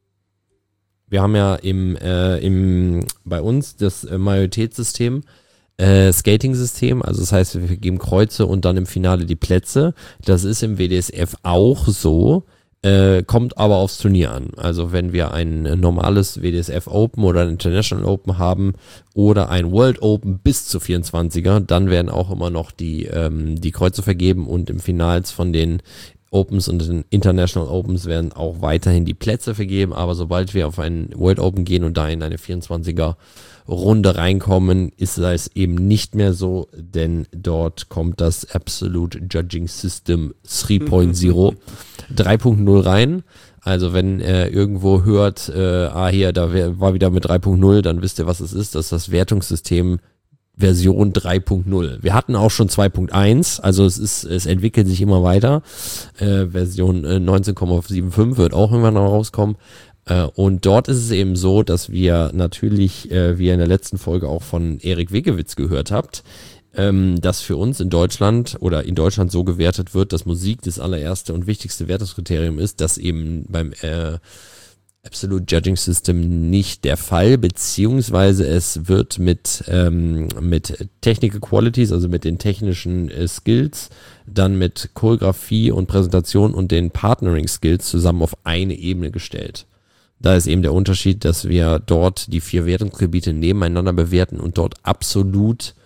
Wir haben ja im, äh, im bei uns das äh, Majoritätssystem, äh, Skating-System, also das heißt, wir geben Kreuze und dann im Finale die Plätze. Das ist im W D S F auch so, äh, kommt aber aufs Turnier an. Also wenn wir ein normales W D S F Open oder ein International Open haben oder ein World Open bis zu vierundzwanziger, dann werden auch immer noch die, ähm, die Kreuze vergeben und im Finals von den Opens und den International Opens werden auch weiterhin die Plätze vergeben, aber sobald wir auf einen World Open gehen und da in eine vierundzwanziger Runde reinkommen, ist das eben nicht mehr so, denn dort kommt das Absolute Judging System drei Punkt null drei Punkt null rein. Also wenn ihr irgendwo hört, äh, ah hier, da wär, war wieder mit drei Punkt null, dann wisst ihr, was es ist. Das ist das Wertungssystem Version drei Punkt null. Wir hatten auch schon zwei Punkt eins, also es ist, es entwickelt sich immer weiter. Äh, Version äh, neunzehn Komma fünfundsiebzig wird auch irgendwann noch rauskommen. Äh, und dort ist es eben so, dass wir natürlich, äh, wie ihr in der letzten Folge auch von Erik Wegewitz gehört habt, ähm, dass für uns in Deutschland oder in Deutschland so gewertet wird, dass Musik das allererste und wichtigste Wertungskriterium ist, dass eben beim äh, Absolute Judging System nicht der Fall, beziehungsweise es wird mit, ähm, mit Technical Qualities, also mit den technischen äh, Skills, dann mit Choreografie und Präsentation und den Partnering Skills zusammen auf eine Ebene gestellt. Da ist eben der Unterschied, dass wir dort die vier Wertungsgebiete nebeneinander bewerten und dort absolut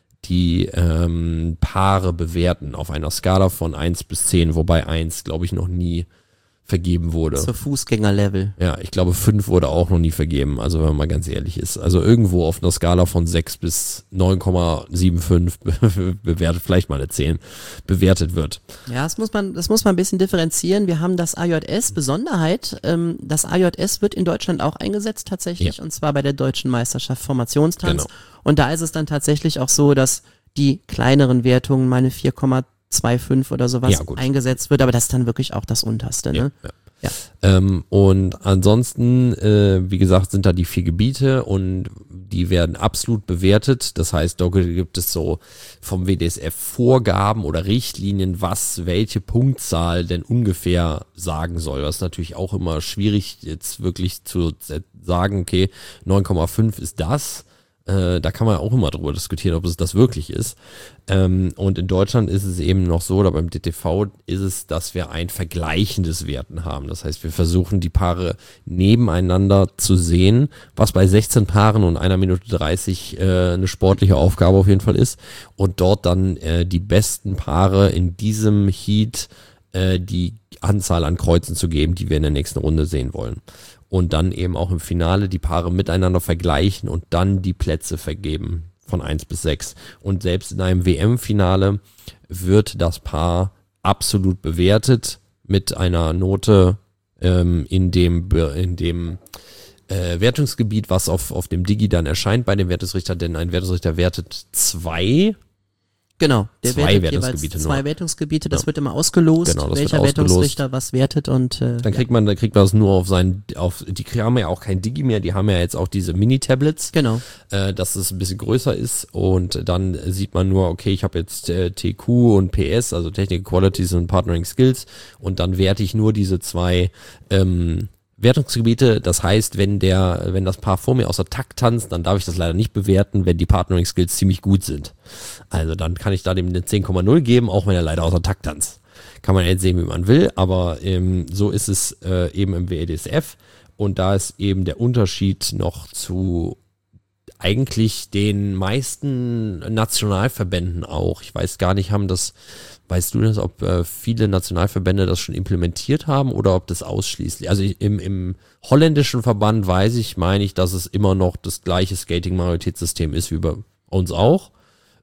die ähm, Paare bewerten auf einer Skala von eins bis zehn, wobei eins, glaube ich, noch nie vergeben wurde. Zur Fußgängerlevel. Ja, ich glaube fünf wurde auch noch nie vergeben, also wenn man mal ganz ehrlich ist. Also irgendwo auf einer Skala von sechs bis neun Komma fünfundsiebzig bewertet, vielleicht mal eine zehn, bewertet wird. Ja, das muss man, das muss man ein bisschen differenzieren. Wir haben das A J S, Besonderheit, ähm, das A J S wird in Deutschland auch eingesetzt tatsächlich, ja. Und zwar bei der Deutschen Meisterschaft Formationstanz. Genau. Und da ist es dann tatsächlich auch so, dass die kleineren Wertungen, meine vier Komma zweiundfünfzig oder sowas ja, eingesetzt wird, aber das ist dann wirklich auch das Unterste. Ne? Ja, ja. Ja. Ähm, und ansonsten, äh, wie gesagt, sind da die vier Gebiete und die werden absolut bewertet. Das heißt, da gibt es so vom W D S F Vorgaben oder Richtlinien, was welche Punktzahl denn ungefähr sagen soll. Das ist natürlich auch immer schwierig, jetzt wirklich zu sagen, okay, neun Komma fünf ist das. Äh, da kann man auch immer drüber diskutieren, ob es das wirklich ist. Ähm, und in Deutschland ist es eben noch so, oder beim D T V ist es, dass wir ein vergleichendes Werten haben. Das heißt, wir versuchen die Paare nebeneinander zu sehen, was bei sechzehn Paaren und einer Minute dreißig äh, eine sportliche Aufgabe auf jeden Fall ist. Und dort dann äh, die besten Paare in diesem Heat äh, die Anzahl an Kreuzen zu geben, die wir in der nächsten Runde sehen wollen. Und dann eben auch im Finale die Paare miteinander vergleichen und dann die Plätze vergeben von eins bis sechs. Und selbst in einem W M-Finale wird das Paar absolut bewertet mit einer Note ähm, in dem, in dem äh, Wertungsgebiet, was auf, auf dem Digi dann erscheint bei dem Wertungsrichter, denn ein Wertungsrichter wertet zwei Genau, der zwei wertet Wertungsgebiete jeweils zwei nur. Wertungsgebiete, das ja. wird immer ausgelost, genau, welcher Wertungsrichter was wertet und äh, dann kriegt man, dann kriegt man das nur auf seinen, auf die haben ja auch kein Digi mehr, die haben ja jetzt auch diese Mini-Tablets, genau, äh, dass es ein bisschen größer ist und dann sieht man nur, okay, ich habe jetzt äh, T Q und P S, also Technical Qualities und Partnering Skills und dann werte ich nur diese zwei ähm, Wertungsgebiete, das heißt, wenn der, wenn das Paar vor mir außer Takt tanzt, dann darf ich das leider nicht bewerten, wenn die Partnering Skills ziemlich gut sind. Also dann kann ich da dem eine zehn Komma null geben, auch wenn er leider außer Takt tanzt. Kann man jetzt sehen, wie man will, aber ähm, so ist es äh, eben im W D S F und da ist eben der Unterschied noch zu eigentlich den meisten Nationalverbänden auch. Ich weiß gar nicht, haben das, weißt du das, ob äh, viele Nationalverbände das schon implementiert haben oder ob das ausschließlich, also im, im holländischen Verband weiß ich, meine ich, dass es immer noch das gleiche Skating-Majoritätssystem ist wie bei uns auch.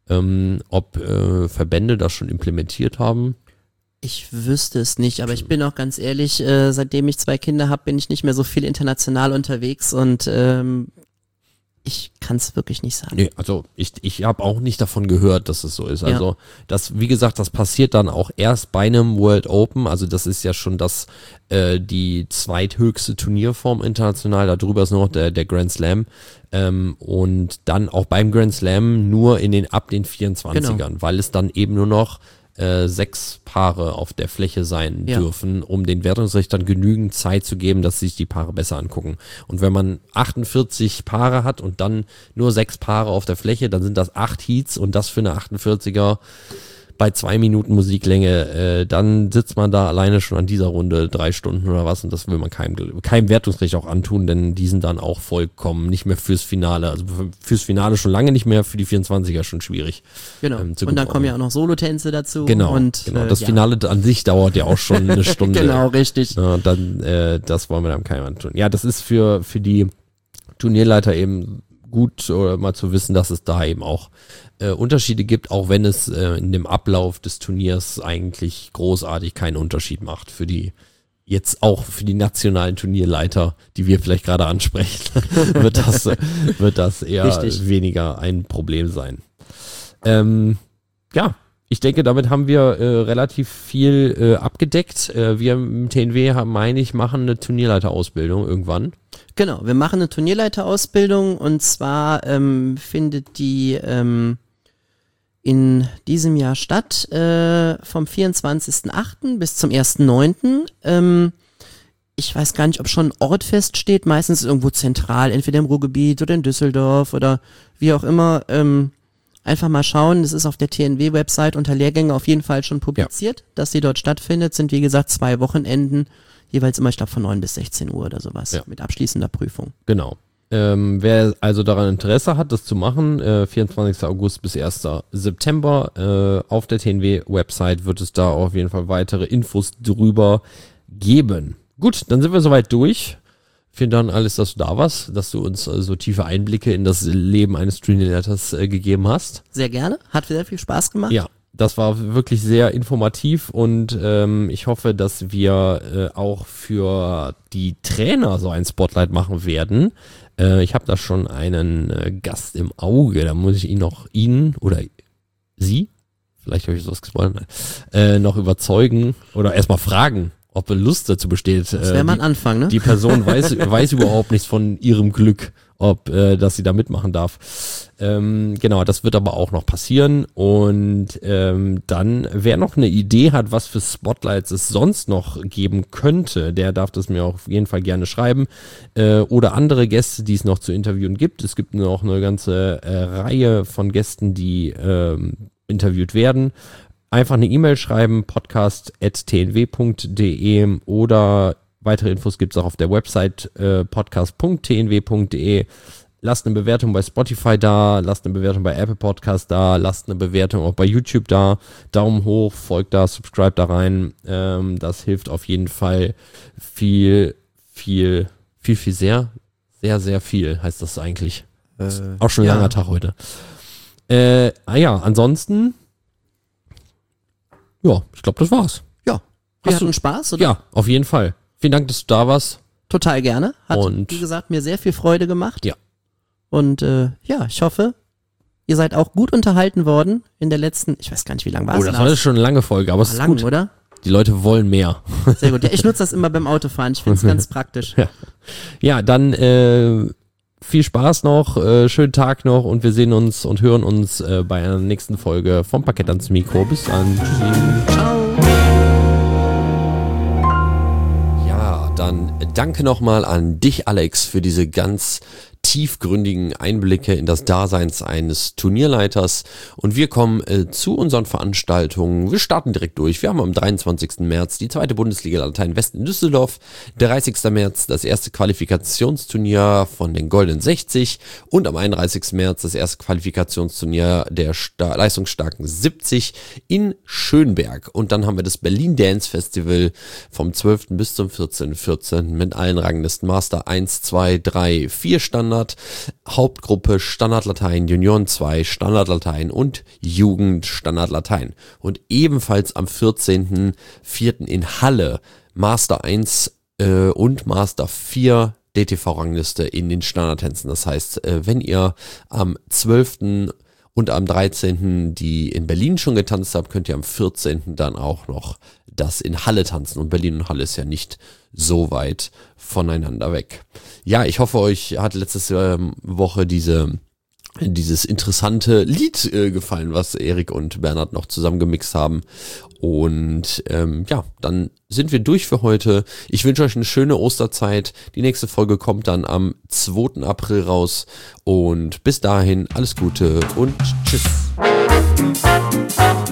ähm, ob äh, Verbände das schon implementiert haben. Ich wüsste es nicht, aber ich bin auch ganz ehrlich, äh, seitdem ich zwei Kinder habe, bin ich nicht mehr so viel international unterwegs und ähm, ich kann es wirklich nicht sagen. Nee, also ich, ich habe auch nicht davon gehört, dass es so ist. Also Ja. das, wie gesagt, das passiert dann auch erst bei einem World Open. Also das ist ja schon das äh, die zweithöchste Turnierform international. Darüber ist nur noch der, der Grand Slam. Ähm, und dann auch beim Grand Slam nur in den ab den vierundzwanzigern, Genau. weil es dann eben nur noch äh, sechs Paare auf der Fläche sein Ja. dürfen, um den Wertungsrichtern genügend Zeit zu geben, dass sie sich die Paare besser angucken. Und wenn man achtundvierzig Paare hat und dann nur sechs Paare auf der Fläche, dann sind das acht Heats und das für eine achtundvierziger bei zwei Minuten Musiklänge, äh, dann sitzt man da alleine schon an dieser Runde drei Stunden oder was und das will man keinem, keinem Wertungsrichter auch antun, denn die sind dann auch vollkommen nicht mehr fürs Finale, also fürs Finale schon lange nicht mehr, für die vierundzwanziger schon schwierig. Genau. ähm, zu und dann gebrauchen. kommen ja auch noch Solotänze dazu. Genau, und, genau. äh, Das ja. Finale an sich dauert ja auch schon eine Stunde. Genau, richtig. Ja, und dann, äh, das wollen wir dann keinem antun. Ja, das ist für, für die Turnierleiter eben gut, oder mal zu wissen, dass es da eben auch äh, Unterschiede gibt, auch wenn es äh, in dem Ablauf des Turniers eigentlich großartig keinen Unterschied macht für die, jetzt auch für die nationalen Turnierleiter, die wir vielleicht gerade ansprechen, wird das, äh, wird das eher Richtig. weniger ein Problem sein. Ähm, ja, ich denke, damit haben wir äh, relativ viel äh, abgedeckt. Äh, wir im T N W, haben, meine ich, machen eine Turnierleiterausbildung irgendwann. Genau, wir machen eine Turnierleiterausbildung und zwar ähm, findet die ähm, in diesem Jahr statt, äh, vom vierundzwanzigsten achten bis zum ersten neunten Ähm, ich weiß gar nicht, ob schon ein Ort feststeht, meistens irgendwo zentral, entweder im Ruhrgebiet oder in Düsseldorf oder wie auch immer. Ähm, einfach mal schauen, das ist auf der T N W-Website unter Lehrgänge auf jeden Fall schon publiziert, dass sie dort stattfindet, sind wie gesagt zwei Wochenenden, jeweils immer, ich glaube, von neun bis sechzehn Uhr oder sowas, Ja. mit abschließender Prüfung. Genau. Ähm, wer also daran Interesse hat, das zu machen, äh, vierundzwanzigster August bis ersten September, äh, auf der T N W-Website wird es da auf jeden Fall weitere Infos drüber geben. Gut, dann sind wir soweit durch. Vielen Dank, Alice, dass du da warst, dass du uns äh, so tiefe Einblicke in das Leben eines Turnierleiters äh, gegeben hast. Sehr gerne, hat sehr viel Spaß gemacht. Ja, das war wirklich sehr informativ und ähm, ich hoffe, dass wir äh, auch für die Trainer so ein Spotlight machen werden. Äh, ich habe da schon einen äh, Gast im Auge, da muss ich ihn noch, ihn oder sie, vielleicht habe ich sowas gespoilert, nein, äh, noch überzeugen oder erstmal fragen, ob Lust dazu besteht. Das wäre mal ein Anfang, ne? Die Person weiß, weiß überhaupt nichts von ihrem Glück, ob äh, dass sie da mitmachen darf. Ähm, genau, das wird aber auch noch passieren. Und ähm, dann, wer noch eine Idee hat, was für Spotlights es sonst noch geben könnte, der darf das mir auch auf jeden Fall gerne schreiben. Äh, oder andere Gäste, die es noch zu interviewen gibt. Es gibt noch eine ganze äh, Reihe von Gästen, die ähm, interviewt werden. Einfach eine E-Mail schreiben, podcast at t n w punkt d e oder weitere Infos gibt es auch auf der Website äh, podcast punkt t n w punkt d e. Lasst eine Bewertung bei Spotify da, lasst eine Bewertung bei Apple Podcast da, lasst eine Bewertung auch bei YouTube da. Daumen hoch, folgt da, subscribe da rein. Ähm, das hilft auf jeden Fall viel, viel, viel, viel, sehr, sehr, sehr viel heißt das eigentlich. Äh, Auch schon ein ja. langer Tag heute. Äh, ah ja, ansonsten ja, ich glaube, das war's. Ja, wir Hast du- hatten Spaß, oder? Ja, auf jeden Fall. Vielen Dank, dass du da warst. Total gerne. Hat, Und- wie gesagt, mir sehr viel Freude gemacht. Ja. Und äh, ja, ich hoffe, ihr seid auch gut unterhalten worden in der letzten, ich weiß gar nicht, wie lang war Oh, es? das war jetzt schon eine lange Folge, aber es War ist lang, gut. oder? Die Leute wollen mehr. Sehr gut. Ja, ich nutze das immer beim Autofahren. Ich finde es ganz praktisch. Ja, dann äh, viel Spaß noch, äh, schönen Tag noch und wir sehen uns und hören uns äh, bei einer nächsten Folge vom Parkett ans Mikro. Bis dann. Tschüssi. Ciao. Ja, dann danke nochmal an dich, Alex, für diese ganz tiefgründigen Einblicke in das Daseins eines Turnierleiters. Und wir kommen äh, zu unseren Veranstaltungen. Wir starten direkt durch. Wir haben am dreiundzwanzigsten März die zweite Bundesliga Latein West in Düsseldorf. dreißigsten März das erste Qualifikationsturnier von den Golden sechzig. Und am einunddreißigsten März das erste Qualifikationsturnier der Sta- leistungsstarken siebzig in Schönberg. Und dann haben wir das Berlin Dance Festival vom zwölften bis zum vierzehnten vierzehnten mit allen Ranglisten Master eins, zwei, drei, vier Standard. Standard, Hauptgruppe Standardlatein, Junioren zwei Standardlatein und Jugend Standardlatein. Und ebenfalls am vierzehnten vierten in Halle Master eins äh, und Master vier D T V-Rangliste in den Standardtänzen. Das heißt, äh, wenn ihr am zwölften und am dreizehnten die in Berlin schon getanzt habt, könnt ihr am vierzehnten dann auch noch das in Halle tanzen. Und Berlin und Halle ist ja nicht so weit voneinander weg. Ja, ich hoffe, euch hat letzte ähm, Woche diese dieses interessante Lied äh, gefallen, was Erik und Bernhard noch zusammen gemixt haben. Und ähm, ja, dann sind wir durch für heute. Ich wünsche euch eine schöne Osterzeit. Die nächste Folge kommt dann am zweiten April raus. Und bis dahin alles Gute und tschüss.